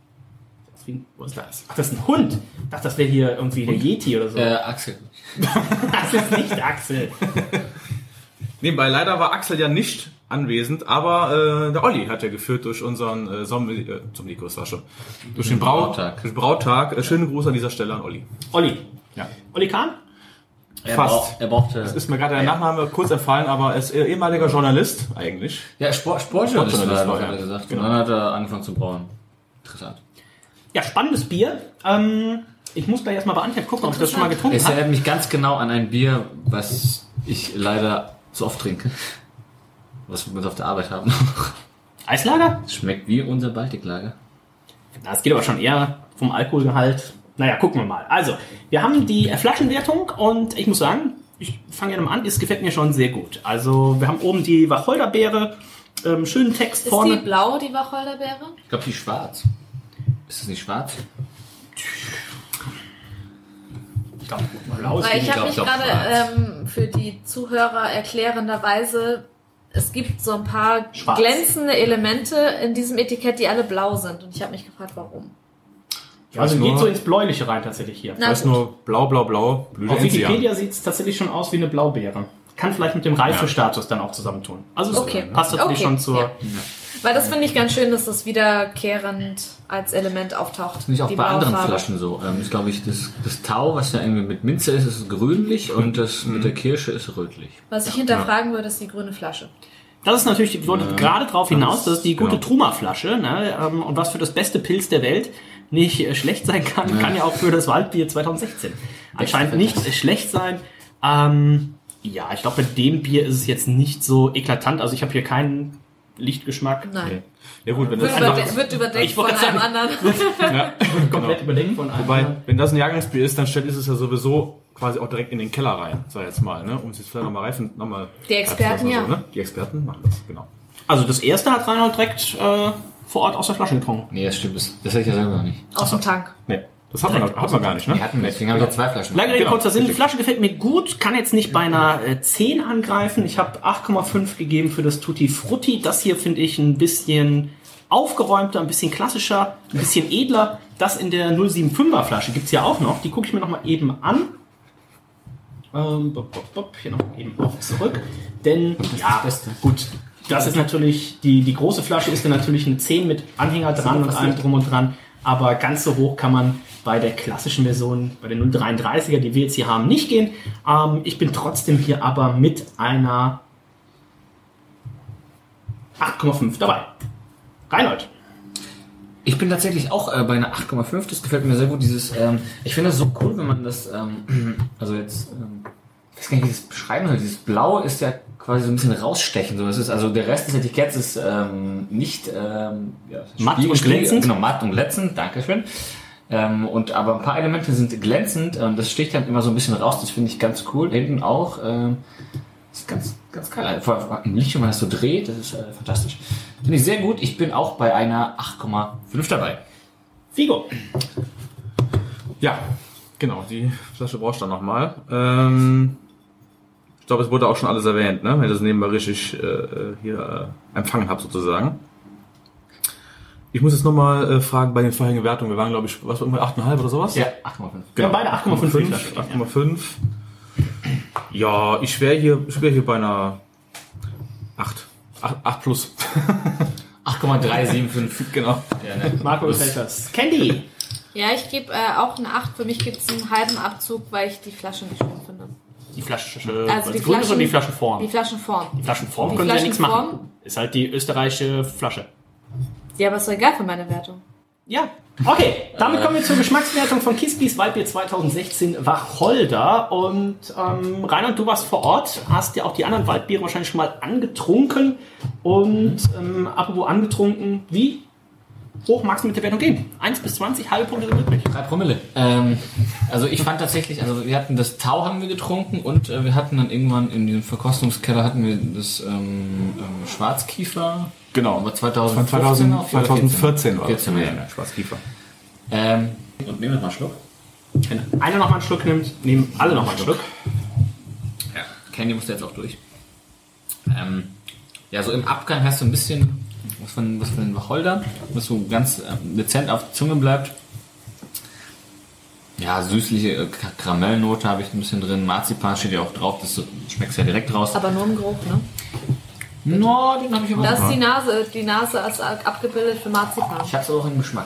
Was ist das? Ach, das ist ein Hund. Ich dachte, das wäre hier irgendwie der Yeti oder so. Axel. Das ist nicht Axel. Nebenbei, leider war Axel ja nicht anwesend, aber der Olli hat ja geführt durch unseren durch den Brautag. Schönen Gruß an dieser Stelle an Olli. Olli. Ja. Olli Kahn? Fast. Er brauchte. Es ist mir gerade der Nachname kurz entfallen, aber er ist ehemaliger Journalist eigentlich. Ja, Sportjournalist hat er gesagt. Genau. Und dann hat er angefangen zu brauen. Interessant. Ja, spannendes Bier. Ich muss gleich erstmal bei Antje gucken, ob ich das schon mal getrunken habe. Es erinnert mich ganz genau an ein Bier, was ich leider so oft trinke. Was wir auf der Arbeit haben. Eislager? Schmeckt wie unser Baltiklager. Das geht aber schon eher vom Alkoholgehalt. Naja, gucken wir mal. Also, wir haben die Flaschenwertung und ich muss sagen, ich fange ja mal an, es gefällt mir schon sehr gut. Also, wir haben oben die Wacholderbeere, schönen Text vorne. Ist die blau, die Wacholderbeere? Ich glaube, die ist schwarz. Ist das nicht schwarz? Ich glaube, blau ist. Weil ich habe mich gerade für die Zuhörer erklärenderweise, es gibt so ein paar glänzende Elemente in diesem Etikett, die alle blau sind. Und ich habe mich gefragt, warum. Ja, also geht so ins Bläuliche rein tatsächlich hier. Ich weiß nur blau, blau, blau. Auf Wikipedia sieht es tatsächlich schon aus wie eine Blaubeere. Kann vielleicht mit dem Reifestatus dann auch zusammentun. Also es passt natürlich schon zur... Ja. Weil das finde ich ganz schön, dass das wiederkehrend als Element auftaucht. Das ist nicht auch bei anderen Flaschen so. Ist, glaube ich, das Tau, was ja irgendwie mit Minze ist grünlich und das mit der Kirsche ist rötlich. Was ich hinterfragen würde, ist die grüne Flasche. Das ist natürlich, ich wollte gerade drauf hinaus, das ist die gute Truma-Flasche. Ne? Und was für das beste Pilz der Welt nicht schlecht sein kann, kann ja auch für das Waldbier 2016 anscheinend nicht schlecht sein. Ja, ich glaube, bei dem Bier ist es jetzt nicht so eklatant. Also ich habe hier keinen Lichtgeschmack. Nein. Ja gut, wenn wird das wird überdeckt von einem anderen. Ja, komplett überdenkt von einem. Wobei, wenn das ein Jahrgangsbier ist, dann stellt es ja sowieso quasi auch direkt in den Keller rein, sag ich jetzt mal, ne? Um es jetzt vielleicht nochmal Die Experten, so, ja. Ne? Die Experten machen das, genau. Also das erste hat Reinhold direkt vor Ort aus der Flasche getrunken. Nee, das stimmt. Das hätte ich ja selber noch nicht. Aus dem Tank. Nee, das hat man gar nicht, ne? Die hatten wir, deswegen habe ich ja 2 Flaschen. Lange Rede, kurzer Sinn. Die Flasche gefällt mir gut, kann jetzt nicht bei einer 10 angreifen. Ich habe 8,5 gegeben für das Tutti Frutti. Das hier finde ich ein bisschen aufgeräumter, ein bisschen klassischer, ein bisschen edler. Das in der 075er Flasche gibt's ja auch noch. Die gucke ich mir noch mal eben an. Hier noch eben auf zurück. Denn, ja, gut, das ist natürlich, die große Flasche ist dann natürlich eine 10 mit Anhänger dran und allem drum und dran. Aber ganz so hoch kann man bei der klassischen Version, bei der 033er, die wir jetzt hier haben, nicht gehen. Ich bin trotzdem hier aber mit einer 8,5 dabei. Reinhold. Ich bin tatsächlich auch bei einer 8,5. Das gefällt mir sehr gut. Dieses, ich finde das so cool, wenn man das, also jetzt, ich weiß gar nicht, wie ich das beschreiben soll. Dieses Blau ist ja quasi so ein bisschen rausstechen. So, das ist, also der Rest des Etiketts ist nicht matt und glänzend. Genau, matt und glänzend. Dankeschön. Aber ein paar Elemente sind glänzend und das sticht dann immer so ein bisschen raus. Das finde ich ganz cool. Hinten auch. Das ist ganz, ganz geil. Vor allem im Licht, wenn man das so dreht, das ist fantastisch. Finde ich sehr gut. Ich bin auch bei einer 8,5 dabei. Figo. Ja, genau. Die Flasche brauchst du dann nochmal. Ich glaube, es wurde auch schon alles erwähnt, ne? Wenn ich das nebenbei richtig hier empfangen habe, sozusagen. Ich muss jetzt nochmal fragen bei den vorherigen Wertungen. Wir waren, glaube ich, was war 8,5 oder sowas? Ja, 8,5. Genau, beide 8,5. 8,5. Ja, ich wäre hier bei einer 8. 8 plus. 8,375. Genau. Ja, ne? Marco gefällt das. Candy. Ja, ich gebe auch eine 8. Für mich gibt es einen halben Abzug, weil ich die Flasche nicht schön finde. Die Flasche, Also die Grün Flaschen, oder die Flaschenform? Die Flaschenform. Die Flaschenform Die können Sie ja nichts Flaschenform? machen. Ist halt die österreichische Flasche. Ja, aber ist doch egal für meine Wertung. Ja. Okay, damit kommen wir zur Geschmackswertung von Kispis Waldbier 2016 Wacholder. Und Reinhard, du warst vor Ort, hast ja auch die anderen Waldbiere wahrscheinlich schon mal angetrunken. Und apropos angetrunken, wie hoch magst du mit der Wertung gehen? 1 bis 20, halbe Punkte sind möglich. 3 Promille. Also ich fand tatsächlich, also wir hatten das Tau haben wir getrunken und wir hatten dann irgendwann in diesem Verkostungskeller hatten wir das Schwarzkiefer. Genau. Aber 2014 war das. Ja. Schwarzkiefer. Und nehmen wir mal einen Schluck. Wenn einer nochmal einen Schluck nimmt, nehmen alle nochmal einen Schluck. Ja, Candy muss jetzt auch durch. Ja, so im Abgang hast du ein bisschen was von den Wacholder, was so ganz dezent auf der Zunge bleibt. Ja, süßliche Karamellnote habe ich ein bisschen drin. Marzipan steht ja auch drauf, das schmeckt ja direkt raus. Aber nur im Geruch, ne? No, den habe ich aber Das auch. ist die Nase ist abgebildet für Marzipan. Ich habe es auch im Geschmack.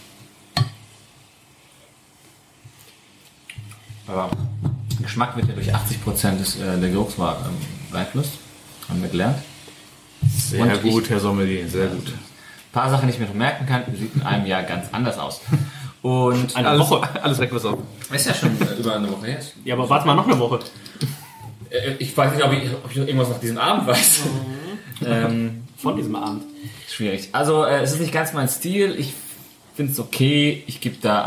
Aber Geschmack wird ja durch 80% der Geruchswahl beeinflusst. Haben wir gelernt. Sehr gut, Herr Sommelier, sehr gut. Ein paar Sachen, die ich mir noch merken kann, sieht in einem Jahr ganz anders aus. Und alles weg, was auf. Ist ja schon über eine Woche her. Ja, aber warte mal noch eine Woche. Ich weiß nicht, ob ich noch irgendwas nach diesem Abend weiß. Von diesem Abend. Schwierig. Also, es ist nicht ganz mein Stil. Ich finde es okay. Ich gebe da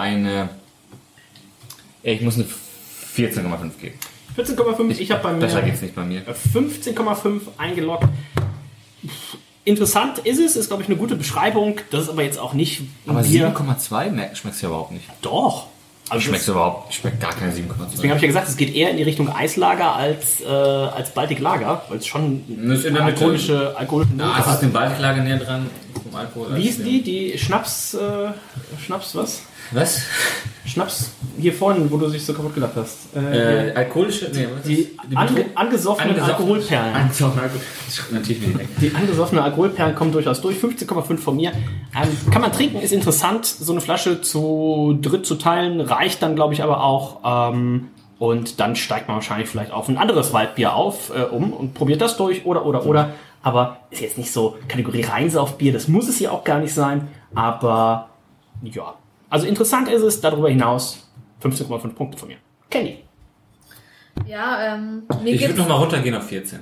ich muss eine 14,5 geben. 14,5, ich habe bei mir besser geht's nicht bei mir. 15,5 eingeloggt. Interessant ist es, ist glaube ich eine gute Beschreibung. Das ist aber jetzt auch nicht. Aber 7,2 schmeckt ja überhaupt nicht. Doch. Also schmeckt gar keine 7,2. Deswegen habe ich ja gesagt, es geht eher in die Richtung Eislager als Baltic Lager, weil es schon eine alkoholische Note hat. Ist dem Baltic Lager näher dran vom Alkohol? Wie hieß die Schnaps was? Was? Schnaps hier vorne, wo du dich so kaputt gelacht hast. Alkoholische? Nee, die angesoffenen Alkoholperlen. Die angesoffenen Alkoholperlen kommen durchaus durch. 15,5 von mir. Kann man trinken, ist interessant. So eine Flasche zu dritt zu teilen, reicht dann, glaube ich, aber auch. Und dann steigt man wahrscheinlich vielleicht auf ein anderes Waldbier und probiert das durch oder. Aber ist jetzt nicht so Kategorie Reinsaufbier. Das muss es ja auch gar nicht sein. Aber ja. Also interessant ist es, darüber hinaus 15,5 Punkte von mir. Kenny. Ja, ich würde nochmal runtergehen auf 14.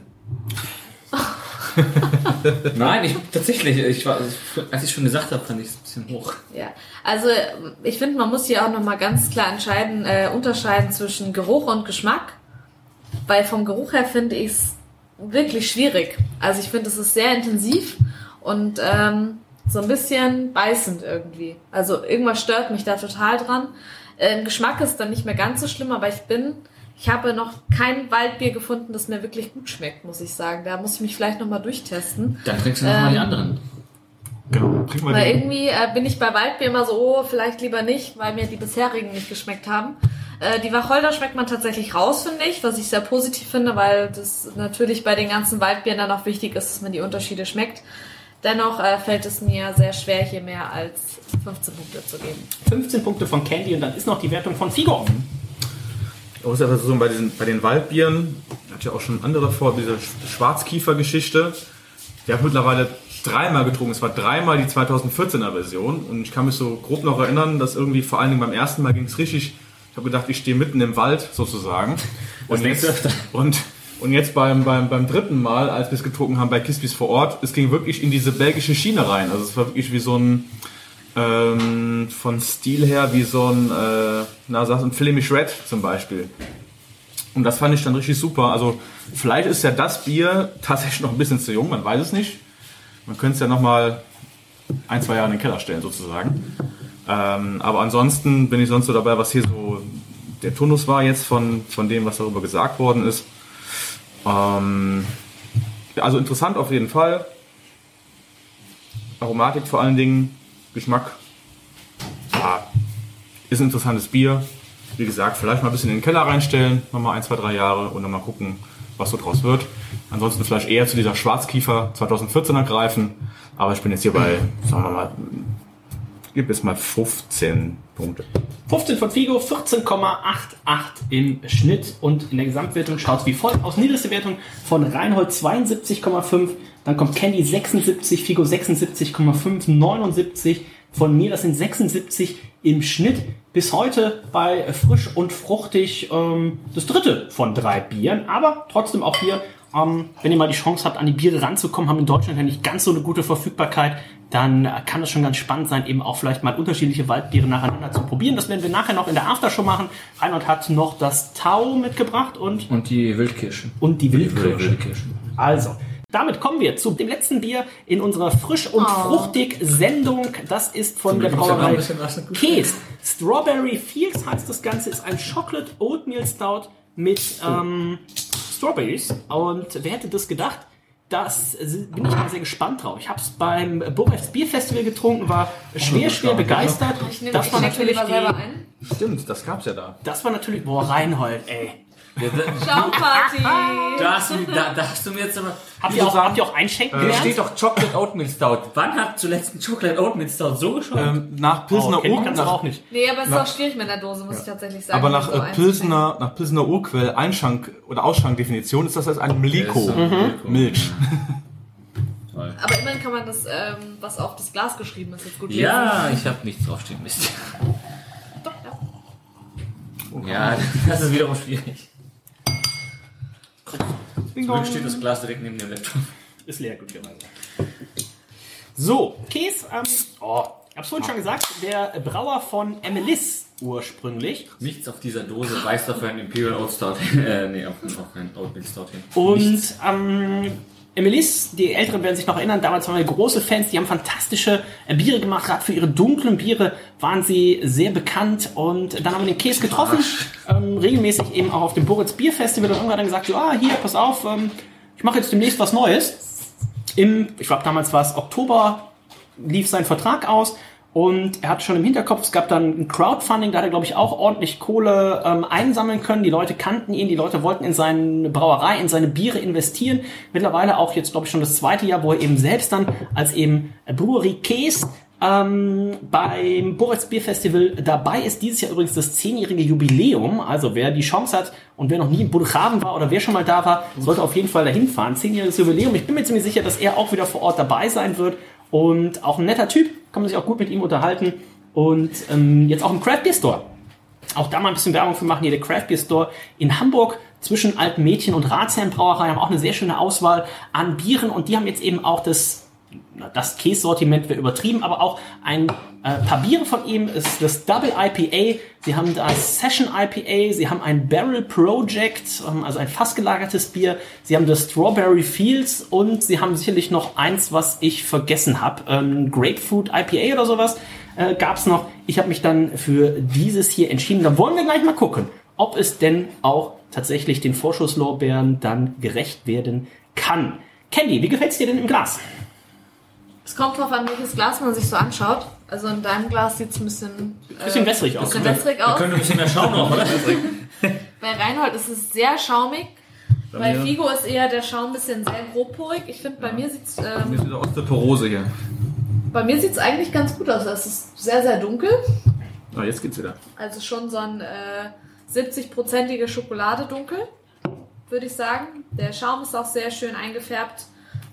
Nein, tatsächlich, als ich schon gesagt habe, fand ich es ein bisschen hoch. Ja, also ich finde, man muss hier auch nochmal ganz klar unterscheiden zwischen Geruch und Geschmack. Weil vom Geruch her finde ich es wirklich schwierig. Also ich finde, es ist sehr intensiv und so ein bisschen beißend irgendwie. Also irgendwas stört mich da total dran. Geschmack ist dann nicht mehr ganz so schlimm, aber ich habe noch kein Waldbier gefunden, das mir wirklich gut schmeckt, muss ich sagen. Da muss ich mich vielleicht nochmal durchtesten. Dann trinkst du nochmal die anderen. Genau. Weil irgendwie bin ich bei Waldbier immer so, vielleicht lieber nicht, weil mir die bisherigen nicht geschmeckt haben. Die Wacholder schmeckt man tatsächlich raus, finde ich, was ich sehr positiv finde, weil das natürlich bei den ganzen Waldbieren dann auch wichtig ist, dass man die Unterschiede schmeckt. Dennoch fällt es mir sehr schwer, hier mehr als 15 Punkte zu geben. 15 Punkte von Candy und dann ist noch die Wertung von Figo. Auch ist aber so bei den Waldbieren, hat ja auch schon andere vor, diese Schwarzkiefer-Geschichte. Die habe mittlerweile 3-mal getrunken. Es war 3-mal die 2014er Version und ich kann mich so grob noch erinnern, dass irgendwie vor allen Dingen beim ersten Mal ging es richtig. Ich habe gedacht, ich stehe mitten im Wald sozusagen. Und jetzt beim dritten Mal, als wir es getrunken haben bei Kispis vor Ort, es ging wirklich in diese belgische Schiene rein. Also es war wirklich wie so ein, von Stil her, wie so ein Flemish Red zum Beispiel. Und das fand ich dann richtig super. Also vielleicht ist ja das Bier tatsächlich noch ein bisschen zu jung, man weiß es nicht. Man könnte es ja nochmal 1-2 Jahre in den Keller stellen sozusagen. Aber ansonsten bin ich sonst so dabei, was hier so der Tonus war jetzt von dem, was darüber gesagt worden ist. Also interessant auf jeden Fall. Aromatik vor allen Dingen, Geschmack. Ja, ist ein interessantes Bier. Wie gesagt, vielleicht mal ein bisschen in den Keller reinstellen, nochmal 1, 2, 3 Jahre und dann mal gucken, was so draus wird. Ansonsten vielleicht eher zu dieser Schwarzkiefer 2014er greifen. Aber ich bin jetzt hier bei, sagen wir mal, ich gebe jetzt mal 15 Punkte. 15 von Figo, 14,88 im Schnitt und in der Gesamtwertung schaut es wie folgt aus. Niedrigste Wertung von Reinhold 72,5, dann kommt Candy 76, Figo 76,5, 79 von mir, das sind 76 im Schnitt. Bis heute bei frisch und fruchtig das dritte von 3 Bieren, aber trotzdem auch hier, wenn ihr mal die Chance habt, an die Biere ranzukommen, haben in Deutschland ja nicht ganz so eine gute Verfügbarkeit, dann kann es schon ganz spannend sein, eben auch vielleicht mal unterschiedliche Waldbiere nacheinander zu probieren. Das werden wir nachher noch in der Aftershow machen. Reinhold hat noch das Tau mitgebracht und die Wildkirsche. Und die Wildkirsche. Also, damit kommen wir zu dem letzten Bier in unserer frisch und fruchtig Sendung. Das ist von der Brauerei Kees. Strawberry Fields heißt das Ganze, ist ein Chocolate Oatmeal Stout mit Strawberries. Und wer hätte das gedacht? Das bin ich mal sehr gespannt drauf. Ich habe es beim Burgers Bierfestival getrunken, war schwer begeistert. Das war natürlich selber ein. Stimmt, das gab's ja da. Das war natürlich, Reinhold, ey. Schaumparty! Da hast du mir jetzt aber... Habt ihr auch einschenken Da steht doch Chocolate Oatmeal Stout. Wann habt ihr zuletzt ein Chocolate Oatmeal Stout so geschaut? Nach Pilsner Urquell auch nicht. Nee, aber es ist auch schwierig mit der Dose, muss ich tatsächlich sagen. Aber nach Pilsner Urquell Einschank- oder Ausschrankdefinition ist das als ein Mliko. Milch. Aber immerhin kann man das, was auf das Glas geschrieben ist, jetzt gut lesen. Ja, ich habe nichts draufstehen, Mist. Doch, ja. Ja, das ist wiederum schwierig. Zum Glück steht das Glas direkt neben dem Laptop. Ist leer, glücklicherweise. So, Käse, ich hab's vorhin schon gesagt, der Brauer von Emelis ursprünglich. Nichts auf dieser Dose weist auf einen Imperial Oat Stout. Auf einen Oat Milk Stout hin. Und Emelis, die Älteren werden sich noch erinnern, damals waren wir große Fans, die haben fantastische Biere gemacht, gerade für ihre dunklen Biere waren sie sehr bekannt und dann haben wir den Käse getroffen, regelmäßig eben auch auf dem Boritz Bier Festival und irgendwann dann gesagt, ja, hier, pass auf, ich mache jetzt demnächst was Neues. Ich glaube, damals war es Oktober, lief sein Vertrag aus und er hatte schon im Hinterkopf, es gab dann ein Crowdfunding, da hat er, glaube ich, auch ordentlich Kohle einsammeln können. Die Leute kannten ihn, die Leute wollten in seine Brauerei, in seine Biere investieren. Mittlerweile auch jetzt, glaube ich, schon das 2. Jahr, wo er eben selbst dann als eben Brewery Käse beim Boritz Bier Festival dabei ist. Dieses Jahr übrigens das 10-jährige Jubiläum. Also wer die Chance hat und wer noch nie in Budchaven war oder wer schon mal da war, sollte auf jeden Fall dahin fahren. 10-jähriges Jubiläum. Ich bin mir ziemlich sicher, dass er auch wieder vor Ort dabei sein wird. Und auch ein netter Typ. Kann man sich auch gut mit ihm unterhalten. Und jetzt auch im Craft Beer Store. Auch da mal ein bisschen Werbung für machen. Hier der Craft Beer Store in Hamburg. Zwischen Alten Mädchen und Ratsherrn Brauerei haben auch eine sehr schöne Auswahl an Bieren. Und die haben jetzt eben auch das Käse-Sortiment wäre übertrieben, aber auch ein paar Biere von ihm ist das Double IPA, sie haben das Session IPA, sie haben ein Barrel Project, also ein fassgelagertes Bier, sie haben das Strawberry Fields und sie haben sicherlich noch eins, was ich vergessen habe, Grapefruit IPA oder sowas gab's noch. Ich habe mich dann für dieses hier entschieden. Da wollen wir gleich mal gucken, ob es denn auch tatsächlich den Vorschusslorbeeren dann gerecht werden kann. Candy, wie gefällt's dir denn im Glas? Es kommt drauf an, welches Glas man sich so anschaut. Also in deinem Glas sieht es ein bisschen wässrig aus. Wir können ein bisschen mehr Schaum noch, oder? Bei Reinhold ist es sehr schaumig. Bei Figo ist eher der Schaum ein bisschen sehr grobporig. Ich finde, bei mir sieht es... Mir sieht aus der Porose hier. Bei mir sieht es eigentlich ganz gut aus. Es ist sehr, sehr dunkel. Ah, jetzt geht's wieder. Also schon so ein 70%ige Schokolade dunkel, würde ich sagen. Der Schaum ist auch sehr schön eingefärbt.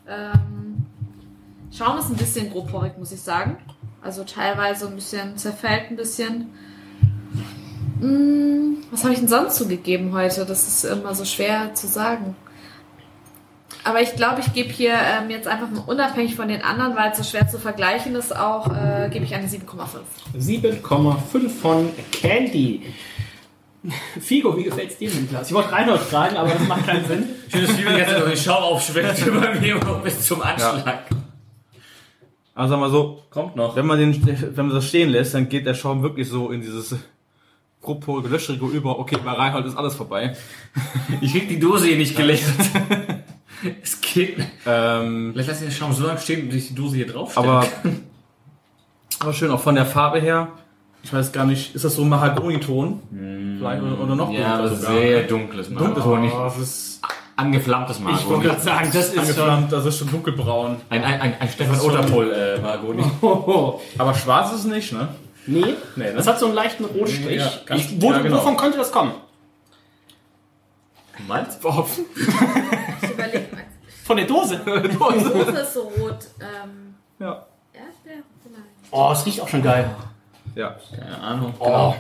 Schaum ist ein bisschen grobporig, muss ich sagen. Also teilweise ein bisschen zerfällt ein bisschen. Was habe ich denn sonst zugegeben heute? Das ist immer so schwer zu sagen. Aber ich glaube, ich gebe hier jetzt einfach mal unabhängig von den anderen, weil es so schwer zu vergleichen ist, auch gebe ich eine 7,5. 7,5 von Candy. Figo, wie gefällt es dir im Glas? Ich wollte Reinhold fragen, aber das macht keinen Sinn. Schön, dass Figo jetzt noch den Schaum aufschwemmt über mir bis zum Anschlag. Ja. Also sagen wir so, kommt noch. Wenn man das stehen lässt, dann geht der Schaum wirklich so in dieses grobporige, löchrige über. Okay, bei Reinhold ist alles vorbei. Ich krieg die Dose hier nicht geleert. Es geht. Vielleicht lass ich den Schaum so lange stehen, bis ich die Dose hier draufstelle. Aber schön, auch von der Farbe her. Ich weiß gar nicht, ist das so ein Mahagoni-Ton? Vielleicht oder noch dunkler? Ja, aber sehr dunkles Mahagoni. Das ist angeflammtes Mahagoni. Ich wollte gerade sagen, das ist angeflammt, das ist schon dunkelbraun. Ein Stefan Oderpol Mahagoni. Aber schwarz ist es nicht, ne? Nee, ne? Das hat so einen leichten Rotstrich. Ja, genau. Wovon könnte das kommen? Malzpfropfen? Ich überlege mal. Von der Dose? Die Dose ist so rot. Ja. Erdbeer vielleicht. Oh, es riecht auch schon geil. Ja. Keine Ahnung. Oh.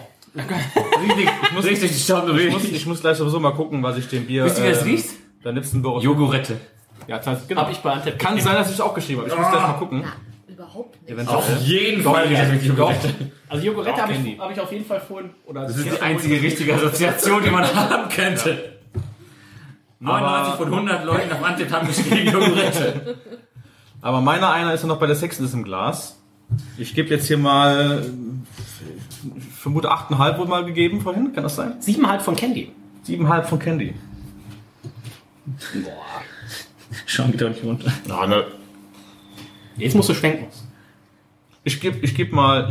Ich muss gleich sowieso mal gucken, was ich dem Bier... Wisst ihr, wie es riecht? Der Nipsenburg. Jogurette. Ja, genau. Hab ich bei Antep. Kann sein, dass ich es auch geschrieben habe. Ich muss gleich mal gucken. Na, überhaupt nicht. Auf jeden Fall mit Jogurette. Also Jogurette habe ich auf jeden Fall vorhin... Das ist die einzige richtige Assoziation, die man haben könnte. 99 von 100 Leuten auf Antep haben geschrieben Jogurette. Aber meiner einer ist ja noch bei der Sexiness im Glas. Ich gebe jetzt hier mal, ich vermute 8,5 wohl mal gegeben vorhin, kann das sein? 7,5 von Candy. 7,5 von Candy. Boah. Schauen geht doch nicht runter. Na, ne. Jetzt musst du schwenken. Ich geb mal,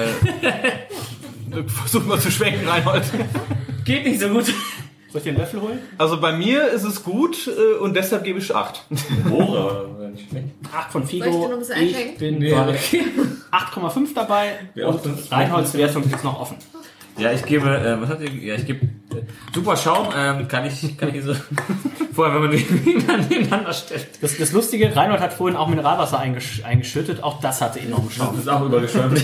versuch mal zu schwenken, Reinhold. Geht nicht so gut. Soll ich dir einen Löffel holen? Also bei mir ist es gut und deshalb gebe ich 8. 8 von Figo. Soll ich dir noch ein bisschen einschenken? Ich bin bei 8,5 dabei und Reinholds Wertung ist noch offen. Ja, ich gebe, was hat ihr? Ja, ich gebe super Schaum, kann ich hier so vorher, wenn man die nebeneinander stellt. Das Lustige, Reinhold hat vorhin auch Mineralwasser eingeschüttet, auch das hatte enormen Schaum. Das ist auch übergeschwemmt.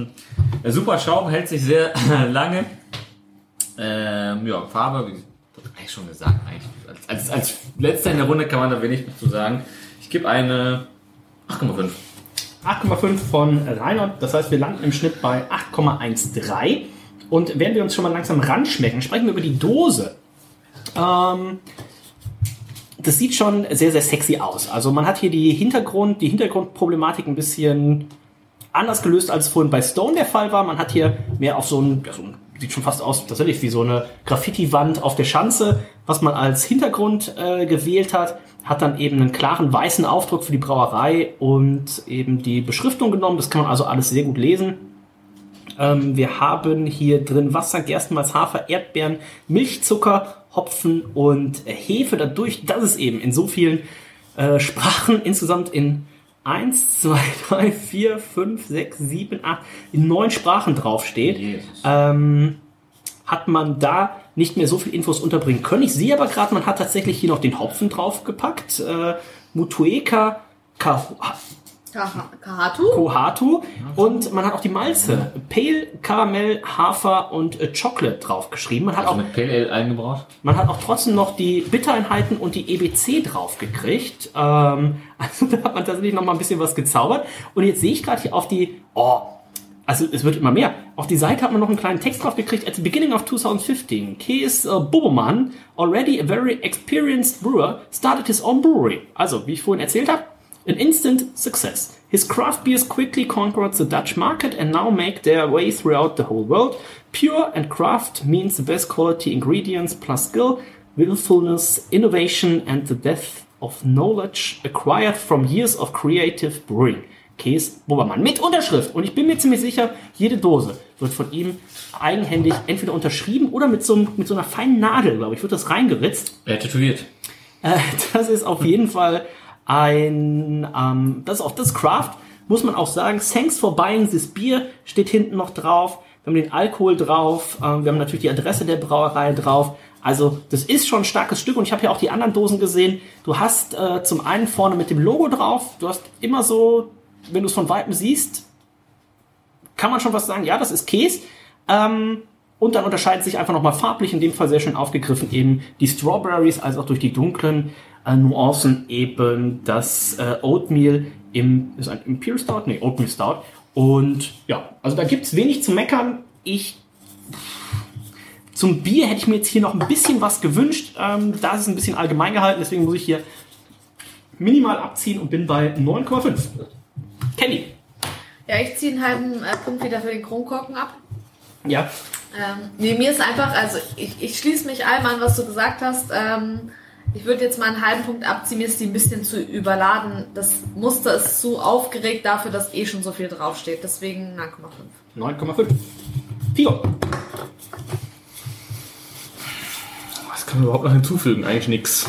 Super Schaum hält sich sehr lange. Ja, Farbe, Eigentlich schon gesagt. Als letzter in der Runde kann man da wenig zu sagen. Ich gebe eine 8,5. 8,5 von Reinhold. Das heißt, wir landen im Schnitt bei 8,13. Und während wir uns schon mal langsam ranschmecken, sprechen wir über die Dose. Das sieht schon sehr, sehr sexy aus. Also man hat hier die Hintergrundproblematik ein bisschen anders gelöst, als vorhin bei Stone der Fall war. Man hat hier mehr auf sieht schon fast aus tatsächlich wie so eine Graffiti-Wand auf der Schanze, was man als Hintergrund gewählt hat. Hat dann eben einen klaren weißen Aufdruck für die Brauerei und eben die Beschriftung genommen. Das kann man also alles sehr gut lesen. Wir haben hier drin Wasser, Gerstenmalz, Hafer, Erdbeeren, Milchzucker, Hopfen und Hefe. Dadurch, dass es eben in so vielen Sprachen insgesamt in 1, 2, 3, 4, 5, 6, 7, 8, in 9 Sprachen draufsteht, hat man da nicht mehr so viel Infos unterbringen können. Ich sehe aber gerade, man hat tatsächlich hier noch den Hopfen draufgepackt. Mutueka Kohatu. Und man hat auch die Malze. Pale, Karamell, Hafer und Chocolate draufgeschrieben. Man hat auch mit Pale Ale eingebraut. Man hat auch trotzdem noch die Bittereinheiten und die EBC draufgekriegt. Also da hat man tatsächlich noch mal ein bisschen was gezaubert. Und jetzt sehe ich gerade hier auf die... Also es wird immer mehr. Auf die Seite hat man noch einen kleinen Text drauf gekriegt. At the beginning of 2015, Kees Bobermann, already a very experienced brewer, started his own brewery. Also, wie ich vorhin erzählt habe, an instant success. His craft beers quickly conquered the Dutch market and now make their way throughout the whole world. Pure and craft means the best quality ingredients plus skill, willfulness, innovation and the depth of knowledge acquired from years of creative brewing. Kees Bobermann mit Unterschrift. Und ich bin mir ziemlich sicher, jede Dose wird von ihm eigenhändig entweder unterschrieben oder mit so einer feinen Nadel, glaube ich, wird das reingeritzt. Tätowiert. Das ist auf jeden Fall das ist auch das Craft, muss man auch sagen. Thanks for buying this beer steht hinten noch drauf. Wir haben den Alkohol drauf. Wir haben natürlich die Adresse der Brauerei drauf. Also das ist schon ein starkes Stück. Und ich habe ja auch die anderen Dosen gesehen. Du hast zum einen vorne mit dem Logo drauf. Du hast immer so, wenn du es von Weitem siehst, kann man schon was sagen. Ja, das ist Käse. Und dann unterscheidet sich einfach nochmal farblich, in dem Fall sehr schön aufgegriffen, eben die Strawberries, als auch durch die dunklen Nuancen eben das Oatmeal ist ein Imperial Stout? Nee, Oatmeal Stout. Und ja, also da gibt's wenig zu meckern. Zum Bier hätte ich mir jetzt hier noch ein bisschen was gewünscht. Da ist es ein bisschen allgemein gehalten, deswegen muss ich hier minimal abziehen und bin bei 9,5. Kenny. Ja, ich ziehe einen halben Punkt wieder für den Kronkorken ab. Ja. Mir ist einfach, also ich schließe mich allem an, was du gesagt hast. Ich würde jetzt mal einen halben Punkt abziehen, mir ist die ein bisschen zu überladen. Das Muster ist zu aufgeregt dafür, dass schon so viel draufsteht. Deswegen 9,5. 9,5. 4. Was kann man überhaupt noch hinzufügen? Eigentlich nichts.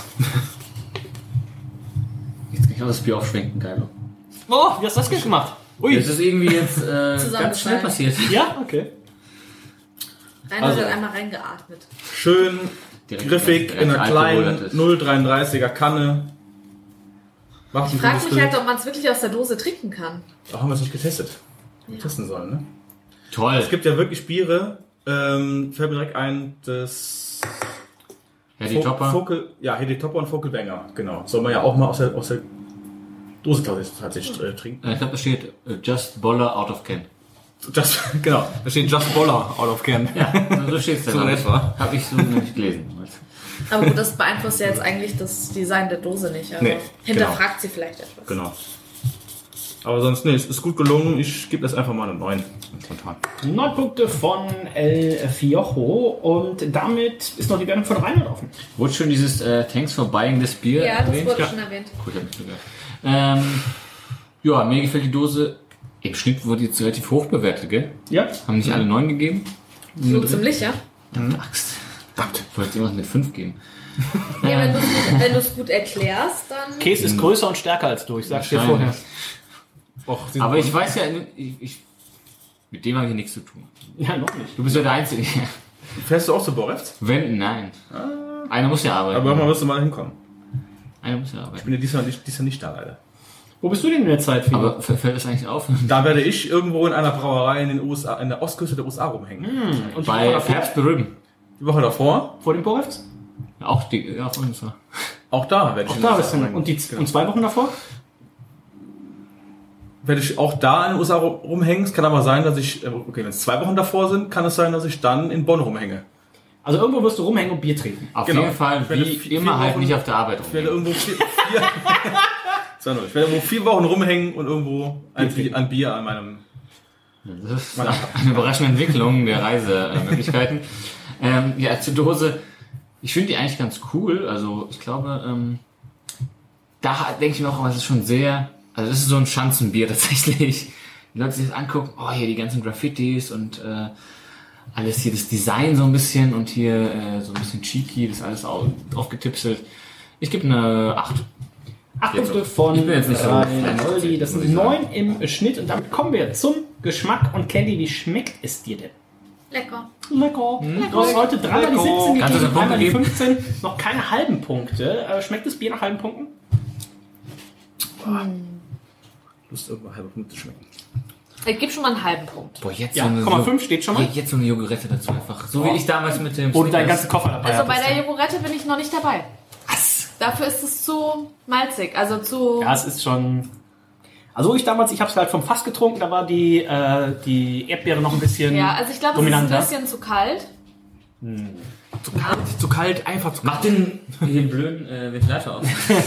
Jetzt kann ich auch das Bier aufschwenken, Geilo. Oh, wie hast du das jetzt gemacht? Ui. Das ist irgendwie jetzt ganz schnell passiert. Ja, okay. Reinhold hat einmal reingeatmet. Schön griffig in einer kleinen 0,33er Kanne. Ich frage mich halt, ob man es wirklich aus der Dose trinken kann. Da haben wir es nicht getestet. Testen sollen, ne? Toll. Es gibt ja wirklich Biere, fällt mir direkt ein, das Hedy Topper. Hedy Topper und Vogelbanger, genau. Soll man ja auch mal aus der Dose tatsächlich trinken. Ich glaube, da steht Just Boller out of can. Genau, da steht Just Boller out of can. Ja, so steht es da. So in etwa. Habe ich so nicht gelesen. Aber gut, das beeinflusst ja jetzt eigentlich das Design der Dose nicht. Also hinterfragt sie vielleicht etwas. Genau. Aber sonst, es ist gut gelungen. Ich gebe das einfach mal eine 9. Spontan. 9 Punkte von El Fiojo. Und damit ist noch die Wertung von Reinhold offen. Wurde schon dieses Thanks for buying this beer erwähnt? Ja, das wurde schon erwähnt. Gut, hab ich gehört. Ja, mir gefällt die Dose. Im Schnitt wurde die jetzt relativ hoch bewertet, gell? Ja. Haben nicht alle 9 gegeben? So ziemlich, ja. Axt. Ich wollte irgendwas mit 5 geben. Ja, wenn du es gut erklärst, dann... Käse ist größer und stärker als du, ich sag's dir vorher. Aber ich weiß ja, mit dem habe ich nichts zu tun. Ja, noch nicht. Du bist ja der Einzige. Fährst du auch zu Boreft? Nein. Einer muss ja arbeiten. Aber irgendwann musst du mal hinkommen. Einer muss ja arbeiten. Ich bin ja diesmal nicht da, leider. Wo bist du denn in der Zeit? Aber fällt das eigentlich auf? Da werde ich irgendwo in einer Brauerei in den USA, in der Ostküste der USA rumhängen. Und bei Herbst berühmen. Die Woche davor? Vor dem Boreft? Auch die, ja, von uns. Auch da werde ich. Auch da bist du. Und 2 Wochen davor? Werde ich auch da in den USA rumhängen. Es kann aber sein, dass ich, okay, wenn es 2 Wochen davor sind, kann es sein, dass ich dann in Bonn rumhänge. Also irgendwo wirst du rumhängen und Bier trinken. Auf jeden Fall, wie immer halt nicht auf der Arbeit rumhängen. Ich werde irgendwo 4 Wochen rumhängen und irgendwo ein Bier an meinem... Das ist eine überraschende Entwicklung der Reisemöglichkeiten. Ja, zur Dose. Ich finde die eigentlich ganz cool. Also ich glaube, da denke ich mir auch, es ist schon sehr... Also das ist so ein Schanzenbier tatsächlich. Die Leute sich das angucken, oh hier die ganzen Graffitis und alles hier, das Design so ein bisschen und hier so ein bisschen cheeky, das ist alles aufgetipselt. Ich gebe eine 8. 8 Punkte von Oldi, das sind 9 im Schnitt und damit kommen wir zum Geschmack. Und Candy, wie schmeckt es dir denn? Lecker. Du hast heute dreimal die 17 gegeben, einmal die 15, noch keine halben Punkte. Schmeckt das Bier nach halben Punkten? Lust, irgendwo halbe Punkte zu schmecken. Ich gebe schon mal einen halben Punkt. Boah, jetzt ja, so eine 0,5 steht schon mal. Jetzt so eine Jogurette dazu einfach. So wie ich damals mit dem... Wo du deinen ganzen Koffer dabei Also bei der Jogurette bin ich noch nicht dabei. Was? Dafür ist es zu malzig, also zu... Ja, es ist schon... Also ich habe es halt vom Fass getrunken, da war die Erdbeere noch ein bisschen Ja, also ich glaube, es ist ein bisschen zu kalt. Zu kalt, einfach zu kalt. Mach den blöden Ventilator auf.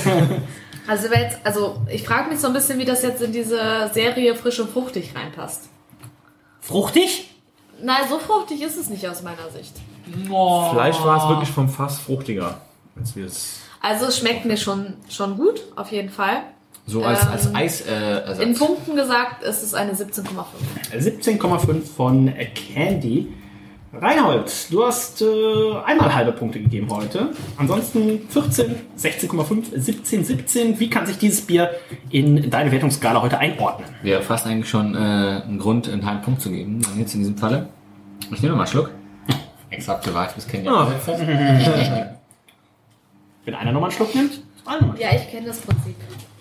Also ich frage mich so ein bisschen, wie das jetzt in diese Serie frisch und fruchtig reinpasst. Fruchtig? Nein, so fruchtig ist es nicht aus meiner Sicht. Oh. Vielleicht war es wirklich vom Fass fruchtiger. Also es schmeckt mir schon gut, auf jeden Fall. So als Eisersatz. In Punkten gesagt ist es eine 17,5. 17,5 von Candy. Reinhold, du hast einmal halbe Punkte gegeben heute. Ansonsten 14, 16,5, 17. Wie kann sich dieses Bier in deine Wertungsskala heute einordnen? Wäre fast eigentlich schon ein Grund, einen halben Punkt zu geben. Jetzt in diesem Falle. Ich nehme mal einen Schluck. Exakt gewartet, bis Candy abgesetzt hat. Wenn einer nochmal einen Schluck nimmt, ja, ich kenne das Prinzip.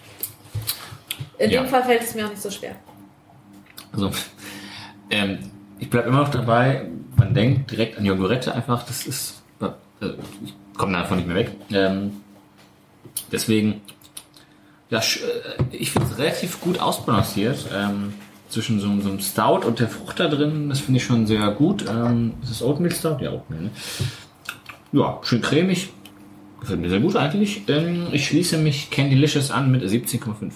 In dem Fall fällt es mir auch nicht so schwer. Also, ich bleibe immer noch dabei, man denkt direkt an Jogurette einfach, das ist, ich komme davon nicht mehr weg. Deswegen, ja, ich finde es relativ gut ausbalanciert, zwischen so einem Stout und der Frucht da drin, das finde ich schon sehr gut. Ist das Oatmeal Stout? Ja, Oatmeal, ne? Ja, schön cremig, gefällt mir sehr gut eigentlich. Ich schließe mich Candylicious an mit 17,5.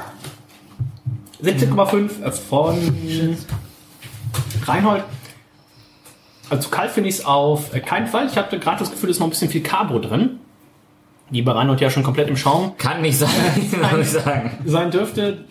17,5 von Reinhold. Also zu kalt finde ich es auf keinen Fall. Ich hatte gerade das Gefühl, es ist noch ein bisschen viel Carbo drin. Die bei Reinhold ja schon komplett im Schaum. Kann nicht sein, sein dürfte.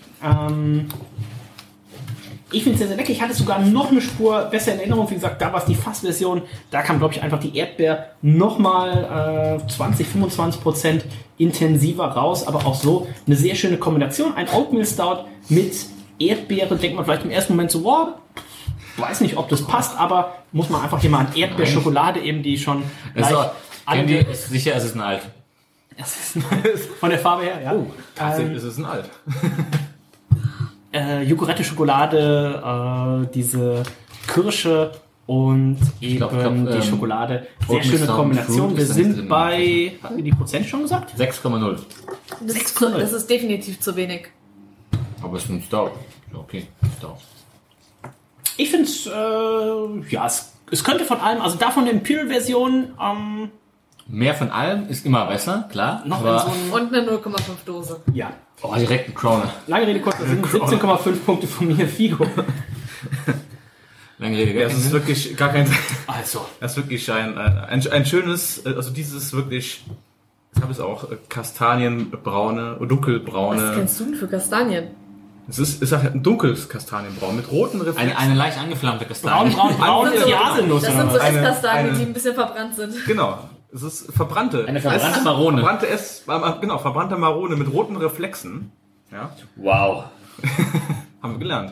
Ich finde es sehr, sehr lecker. Ich hatte sogar noch eine Spur besser in Erinnerung. Wie gesagt, da war es die Fassversion. Da kam, glaube ich, einfach die Erdbeer nochmal 20-25% intensiver raus. Aber auch so eine sehr schöne Kombination. Ein Oatmeal Stout mit Erdbeere. Denkt man vielleicht im ersten Moment so, wow, weiß nicht, ob das passt. Aber muss man einfach hier mal an Erdbeerschokolade eben, die schon ist sicher, es ist ein Alt. Von der Farbe her, ja. Oh, tatsächlich ist es ein Alt. Jogurette Schokolade, diese Kirsche und eben die Schokolade. Sehr schöne Kombination. Wir sind bei, hatten wir die Prozent schon gesagt? 6,0. Das ist definitiv zu wenig. Aber es ist ein Stout. Okay, Stout. Ich finde es, es könnte von allem, also davon der Imperial-Version, mehr von allem ist immer besser, klar. Noch und eine 0,5 Dose. Ja. Oh, direkt ein Crowner. Lange Rede, kurzer Sinn, 17,5 Punkte von mir, Figo. Lange Rede, das ist wirklich gar kein... Also. Das ist wirklich ein schönes, also dieses wirklich, ich habe es auch, kastanienbraune, dunkelbraune... Was kennst du denn für Kastanien? Es ist ein dunkles Kastanienbraun mit roten Reflexen. Eine leicht angeflammte Kastanie. Braun ist die Haselnuss. Das sind so Esskastanien, die ein bisschen verbrannt sind. Genau. Es ist verbrannte. Eine verbrannte Marone. Verbrannte Marone mit roten Reflexen. Ja. Wow. Haben wir gelernt.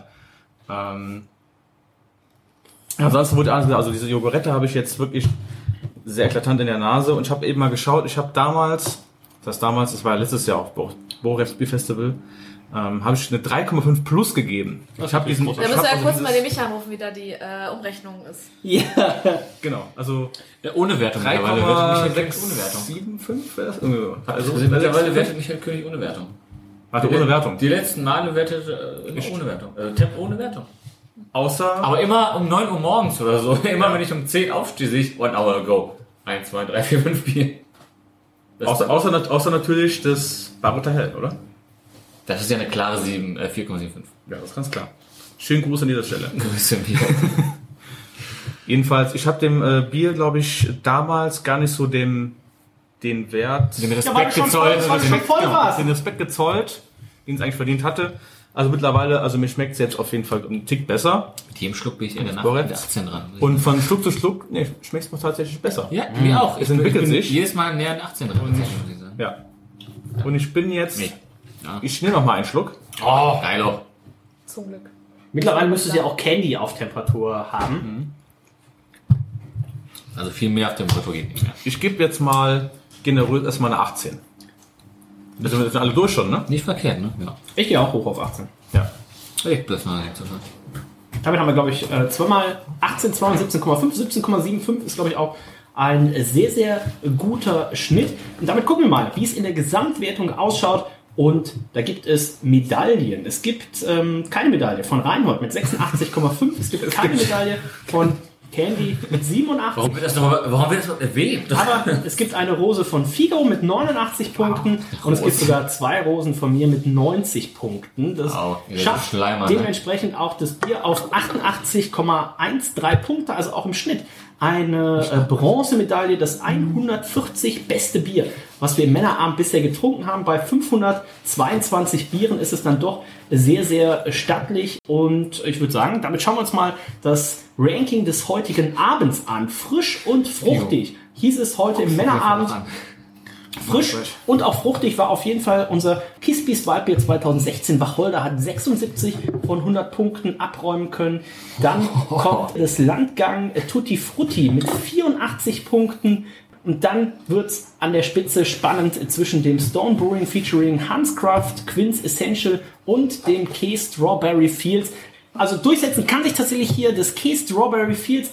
Ansonsten wurde alles gesagt, also diese Jogurette habe ich jetzt wirklich sehr eklatant in der Nase und ich habe eben mal geschaut, ich habe damals, das war letztes Jahr auf Borevs Bier Festival, habe ich eine 3,5 plus gegeben. Ich habe diesen. Da müssen wir ja kurz mal den Micha anrufen, wie da die Umrechnung ist. Ja, genau. Also ohne Wertung. 3,6 ohne Wertung. 7,5 wäre das? Also mittlerweile wertet Michael König ohne Wertung. Warte, ohne Wertung. Die letzten Male wertet ohne Wertung. Temp ohne Wertung. Außer. Aber immer um 9 Uhr morgens oder so. Immer wenn ich um 10 aufstehe, sehe ich 1 hour ago. 1, 2, 3, 4, 5 Bier. Außer natürlich das Baroter Hell, oder? Das ist ja eine klare 4,75. Ja, das ist ganz klar. Schönen Gruß an dieser Stelle. Grüße Bier. Jedenfalls, ich habe dem Bier, glaube ich, damals gar nicht so den Wert, den Respekt gezollt, den Respekt gezollt, den es eigentlich verdient hatte. Also mittlerweile, mir schmeckt es jetzt auf jeden Fall einen Tick besser. Mit jedem Schluck bin ich in der Nacht mit 18 dran. Und von Schluck zu Schluck, schmeckt es mir tatsächlich besser. Ja, mir auch. Es entwickelt sich. Jedes Mal näher an 18 dran. Ja. Und ich bin jetzt... Nee. Ja. Ich nehme noch mal einen Schluck. Oh, geil auch. Zum Glück. Mittlerweile müsste sie ja auch Candy auf Temperatur haben. Also viel mehr auf Temperatur geht nicht mehr. Ich gebe jetzt mal generös erstmal eine 18. Das sind alle durch schon, ne? Nicht verkehrt, ne? Ja. Ich gehe auch hoch auf 18. Ja. Ich bleib mal nicht so viel. Damit haben wir, glaube ich, zweimal 18, 17,5, 17,75 ist, glaube ich, auch ein sehr, sehr guter Schnitt. Und damit gucken wir mal, wie es in der Gesamtwertung ausschaut. Und da gibt es Medaillen. Es gibt keine Medaille von Reinhold mit 86,5. Es gibt keine Medaille von Candy mit 87. Warum wird das noch erwähnt? Aber es gibt eine Rose von Figo mit 89 Punkten. Und es gibt sogar 2 Rosen von mir mit 90 Punkten. Das schafft dementsprechend auch das Bier auf 88,13 Punkte, also auch im Schnitt. Eine Bronzemedaille, das 140 beste Bier, was wir im Männerabend bisher getrunken haben. Bei 522 Bieren ist es dann doch sehr, sehr stattlich. Und ich würde sagen, damit schauen wir uns mal das Ranking des heutigen Abends an. Frisch und fruchtig hieß es heute im Männerabend. Frisch und auch fruchtig war auf jeden Fall unser Kiss-Bies Waldbier 2016. Wacholder hat 76 von 100 Punkten abräumen können. Dann kommt das Landgang Tutti Frutti mit 84 Punkten. Und dann wird's an der Spitze spannend zwischen dem Stone Brewing featuring Hanscraft, Quince Essential und dem Key Strawberry Fields. Also durchsetzen kann sich tatsächlich hier das Key Strawberry Fields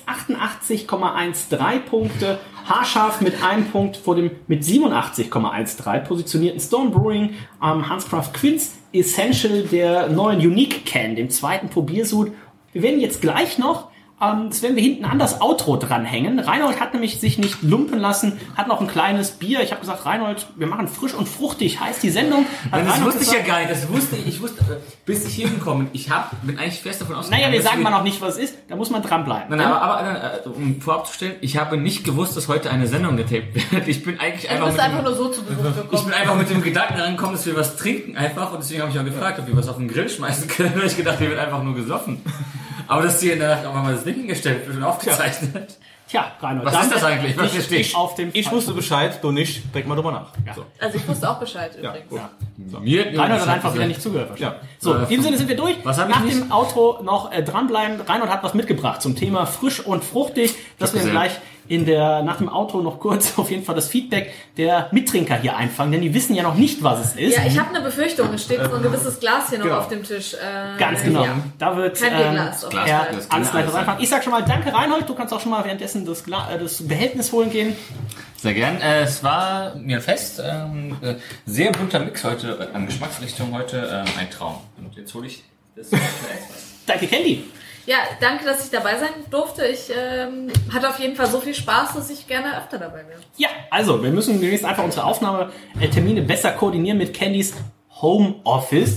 88,13 Punkte. Haarscharf mit einem Punkt vor dem mit 87,13 positionierten Stone Brewing. Hanscraft Quince Essential der neuen Unique Can, dem zweiten Probiersud. Wir werden jetzt gleich noch, das werden wir hinten an das Outro dranhängen. Reinhold hat nämlich sich nicht lumpen lassen, hat noch ein kleines Bier. Ich habe gesagt, Reinhold, wir machen frisch und fruchtig, heißt die Sendung. Das wusste ich ja gar nicht. Das wusste ich, bis ich hier gekommen bin. bin eigentlich fest davon ausgegangen. Naja, wir sagen mal noch nicht, was es ist. Da muss man dranbleiben. Nein, aber um vorzustellen, ich habe nicht gewusst, dass heute eine Sendung getaped wird. Ich bin eigentlich einfach nur so zu Besuch gekommen. Ich bin einfach mit dem Gedanken rangekommen, dass wir was trinken einfach. Und deswegen habe ich auch gefragt, ob wir was auf den Grill schmeißen können. Weil ich gedacht, hier wird einfach nur gesoffen. Aber dass hier in der Nacht auch mal das Ding hingestellt wird und aufgezeichnet. Tja, Reinhold. Was ist das eigentlich? Was steht? Ich wusste Bescheid, du nicht. Denk mal drüber nach. Ja. So. Also ich wusste auch Bescheid übrigens. Ja. So. Reinhold hat einfach wieder nicht zugehört. Ja. So, in diesem Sinne sind wir durch. Nach dem Outro noch dranbleiben. Reinhold hat was mitgebracht zum Thema frisch und fruchtig. Das werden wir gleich nach dem Outro noch kurz auf jeden Fall das Feedback der Mittrinker hier einfangen, denn die wissen ja noch nicht, was es ist. Ja, ich habe eine Befürchtung. Es steht so ein gewisses Glas hier noch auf dem Tisch. Ganz genau. Ja. Da wird Glas alles gleich reinfangen. Ich sag schon mal danke, Reinhold. Du kannst auch schon mal währenddessen das Behältnis holen gehen. Sehr gern. Es war mir ein Fest. Sehr bunter Mix heute an Geschmacksrichtung heute. Ein Traum. Und jetzt hole ich das für etwas. Danke, Candy. Ja, danke, dass ich dabei sein durfte. Ich hatte auf jeden Fall so viel Spaß, dass ich gerne öfter dabei wäre. Ja, also wir müssen demnächst einfach unsere Aufnahmetermine besser koordinieren mit Candys Homeoffice.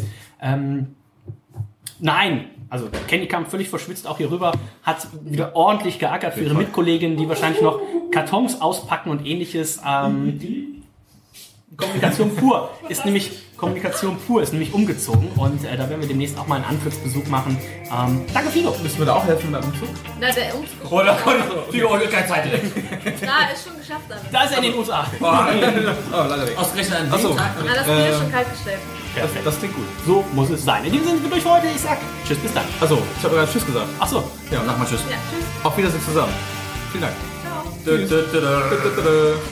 Nein, also Candy kam völlig verschwitzt auch hier rüber, hat wieder ordentlich geackert für ihre Mitkolleginnen, die wahrscheinlich noch Kartons auspacken und ähnliches. Kommunikation pur ist nämlich umgezogen und da werden wir demnächst auch mal einen Antrittsbesuch machen. Danke, Figo. Müssen wir da auch helfen mit dem Umzug? Na, der Umzug. Figo, keine Zeit. Na, ist schon geschafft. Dann. Da ist er in den USA. Leider weg. Ausgerechnet an dem Tag. Na, das Bier ist schon kalt gestellt. Das klingt gut. So muss es sein. In diesem Sinne sind wir durch für heute. Ich sag tschüss, bis dann. Achso, ich habe gerade Tschüss gesagt. Achso. Ja, Sag mal Tschüss. Ja, tschüss. Auf Wiedersehen zusammen. Vielen Dank. Ciao.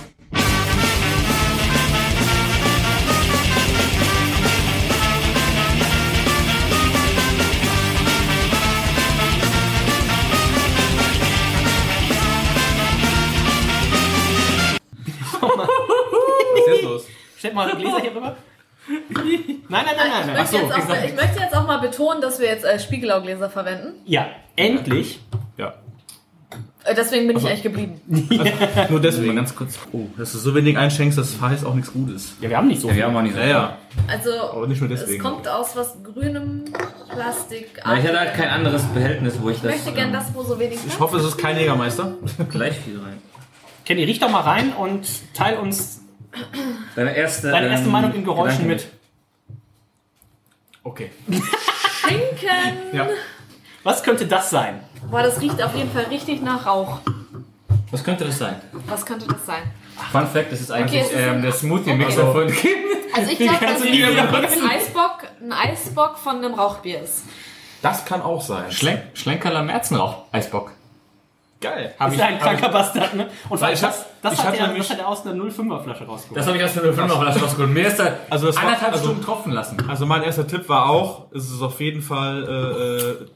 eure Gläser hier rüber. Nein. Ich möchte jetzt auch mal betonen, dass wir jetzt Spiegelau-Gläser verwenden. Ja, endlich. Ja. Deswegen bin ich eigentlich geblieben. Also, nur deswegen. Mal ganz kurz. Oh, dass du so wenig einschenkst, das heißt auch nichts Gutes. Ja, wir haben nicht so viel. Wir haben auch nicht so viel. Ja. Also, aber nicht nur deswegen. es kommt aus was grünem Plastik. Ja, ich hatte halt kein anderes Behältnis, wo ich das... Ich möchte gerne das, wo so wenig... Ich hoffe, es ist kein Jägermeister. Gleich viel rein. Kenny, riech doch mal rein und teil uns deine erste Meinung in Geräuschen mit. Okay. Schinken! Ja. Was könnte das sein? Boah, das riecht auf jeden Fall richtig nach Rauch. Was könnte das sein? Was könnte das sein? Fun Fact, das ist eigentlich der Smoothie-Mix Okay. von Kim. Also ich glaube, dass es ein Eisbock von einem Rauchbier ist. Das kann auch sein. Schlenkerler Märzenrauch-Eisbock. Geil. Ist ja ein kranker Bastard, ne? Und Weil das hat er aus einer 05er Flasche rausgeholt. Das habe ich aus einer 05er Flasche rausgeholt. Mir ist da also das anderthalb Stunden tropfen lassen. Also mein erster Tipp war auch, es ist auf jeden Fall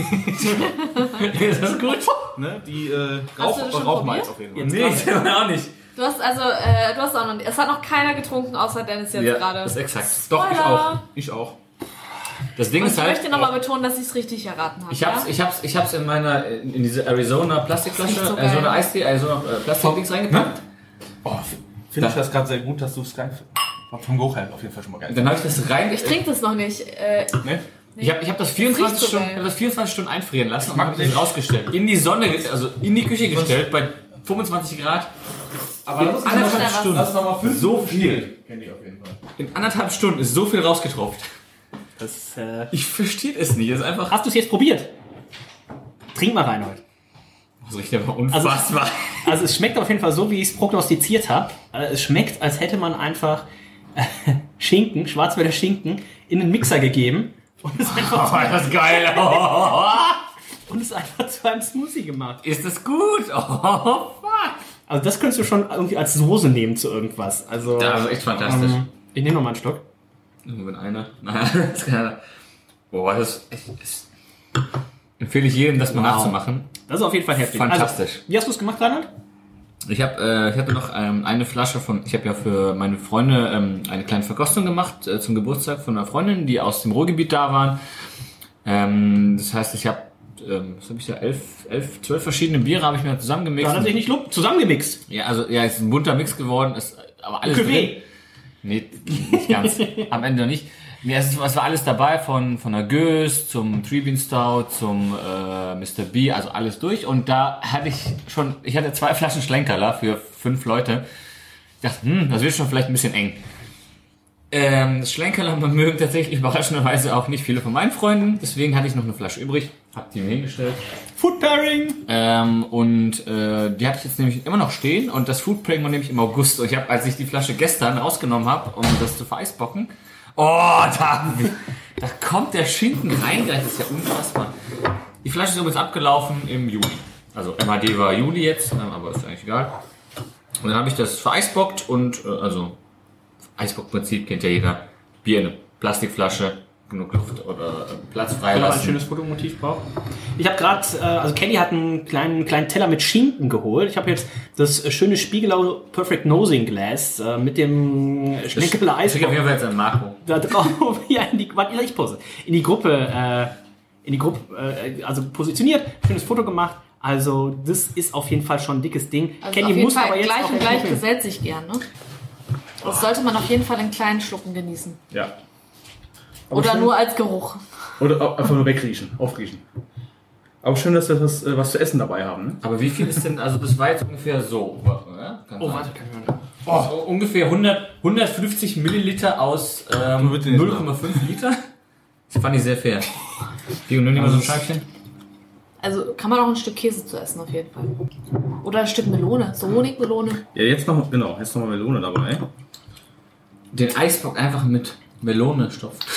ist das gut? Ne, die Rauchmalz auf jeden Fall. Nee, ich auch nicht. Du hast auch noch nicht. Es hat noch keiner getrunken, außer Dennis jetzt gerade. Das ist exakt. Doch, ich auch. Das Ding ist halt. Ich möchte nochmal betonen, dass ich es richtig erraten habe. Ich hab's in diese Arizona Plastikflasche, so Arizona Eistee, Arizona Plastikdings reingepackt. Oh, finde ich das gerade sehr gut, dass du es geil findest. Vom Geruch her auf jeden Fall schon mal geil. Dann habe ich das rein. Ich trinke das noch nicht. Ne? Ich hab das 24 Stunden einfrieren lassen und habe das rausgestellt. In die Sonne, also in die Küche gestellt, bei 25 Grad. Aber in anderthalb Stunden. Das ist nochmal so viel. Kennt ihr auf jeden Fall. In anderthalb Stunden ist so viel rausgetropft. Ich verstehe es nicht. Das ist einfach. Hast du es jetzt probiert? Trink mal rein heute. Das riecht aber unfassbar. Also es schmeckt auf jeden Fall so, wie ich es prognostiziert habe. Es schmeckt, als hätte man einfach Schinken, Schwarzwälder Schinken, in den Mixer gegeben. Und es einfach das ist geil. Und es einfach zu einem Smoothie gemacht. Ist das gut? Oh, fuck. Also das könntest du schon irgendwie als Soße nehmen zu irgendwas. Also echt fantastisch. Ich nehme noch mal einen Schluck. Nur einer. Boah, das empfehle ich jedem, das mal nachzumachen. Das ist auf jeden Fall heftig. Fantastisch. Also, wie hast du es gemacht, Reinhard? Ich hatte noch eine Flasche ich habe ja für meine Freunde eine kleine Verkostung gemacht zum Geburtstag von einer Freundin, die aus dem Ruhrgebiet da waren. Das heißt, ich habe, was habe ich da, 12 verschiedene Biere habe ich mir zusammengemixt. Da hat sich nicht zusammengemixt. Ja, also ja, ist ein bunter Mix geworden, ist aber alles drin. Nee, nicht ganz. Am Ende noch nicht. Nee, es war alles dabei, von der Goes zum Three Bean Stout zum Mr. B, also alles durch. Und da hatte ich hatte 2 Flaschen Schlenkerler für 5 Leute. Ich dachte, das wird schon vielleicht ein bisschen eng. Das Schlenkerler mögen tatsächlich überraschenderweise auch nicht viele von meinen Freunden. Deswegen hatte ich noch eine Flasche übrig, hab die mir hingestellt. Food Pairing! Die hatte ich jetzt nämlich immer noch stehen. Und das Food Pairing war nämlich im August. Und als ich die Flasche gestern rausgenommen habe, um das zu vereisbocken, da kommt der Schinken rein. Das ist ja unfassbar. Die Flasche ist übrigens abgelaufen im Juli. Also MAD war Juli jetzt, aber ist eigentlich egal. Und dann habe ich das vereisbockt und Eisbockprinzip kennt ja jeder. Bier in eine Plastikflasche, genug Luft oder Platz frei lassen. Ein schönes Fotomotiv braucht. Ich habe gerade, also Kenny hat einen kleinen Teller mit Schinken geholt. Ich habe jetzt das schöne Spiegelau Perfect Nosing Glass mit dem Schlenkerler Eisbock. Ich auf jeden Fall jetzt an Marco. Da drauf, ich pose. In die Gruppe, also positioniert, schönes Foto gemacht. Also das ist auf jeden Fall schon ein dickes Ding. Also Kenny auf jeden muss Fall aber jetzt gleich auch und gleich gesellt sich gern, ne? Das sollte man auf jeden Fall in kleinen Schlucken genießen. Ja. Aber oder schön, nur als Geruch. Oder einfach nur wegriechen, aufriechen. Aber schön, dass wir was zu essen dabei haben, ne? Aber wie viel ist denn, also das war jetzt ungefähr so, ja? Warte, kann ich mal. So ungefähr 150 Milliliter aus 0,5 Liter. Das fand ich sehr fair. Wie und nimm mal so ein Scheibchen. Also kann man auch ein Stück Käse zu essen auf jeden Fall. Oder ein Stück Melone, so Honigmelone. Ja, jetzt noch mal Melone dabei. Den Eisbock einfach mit Melone stopft.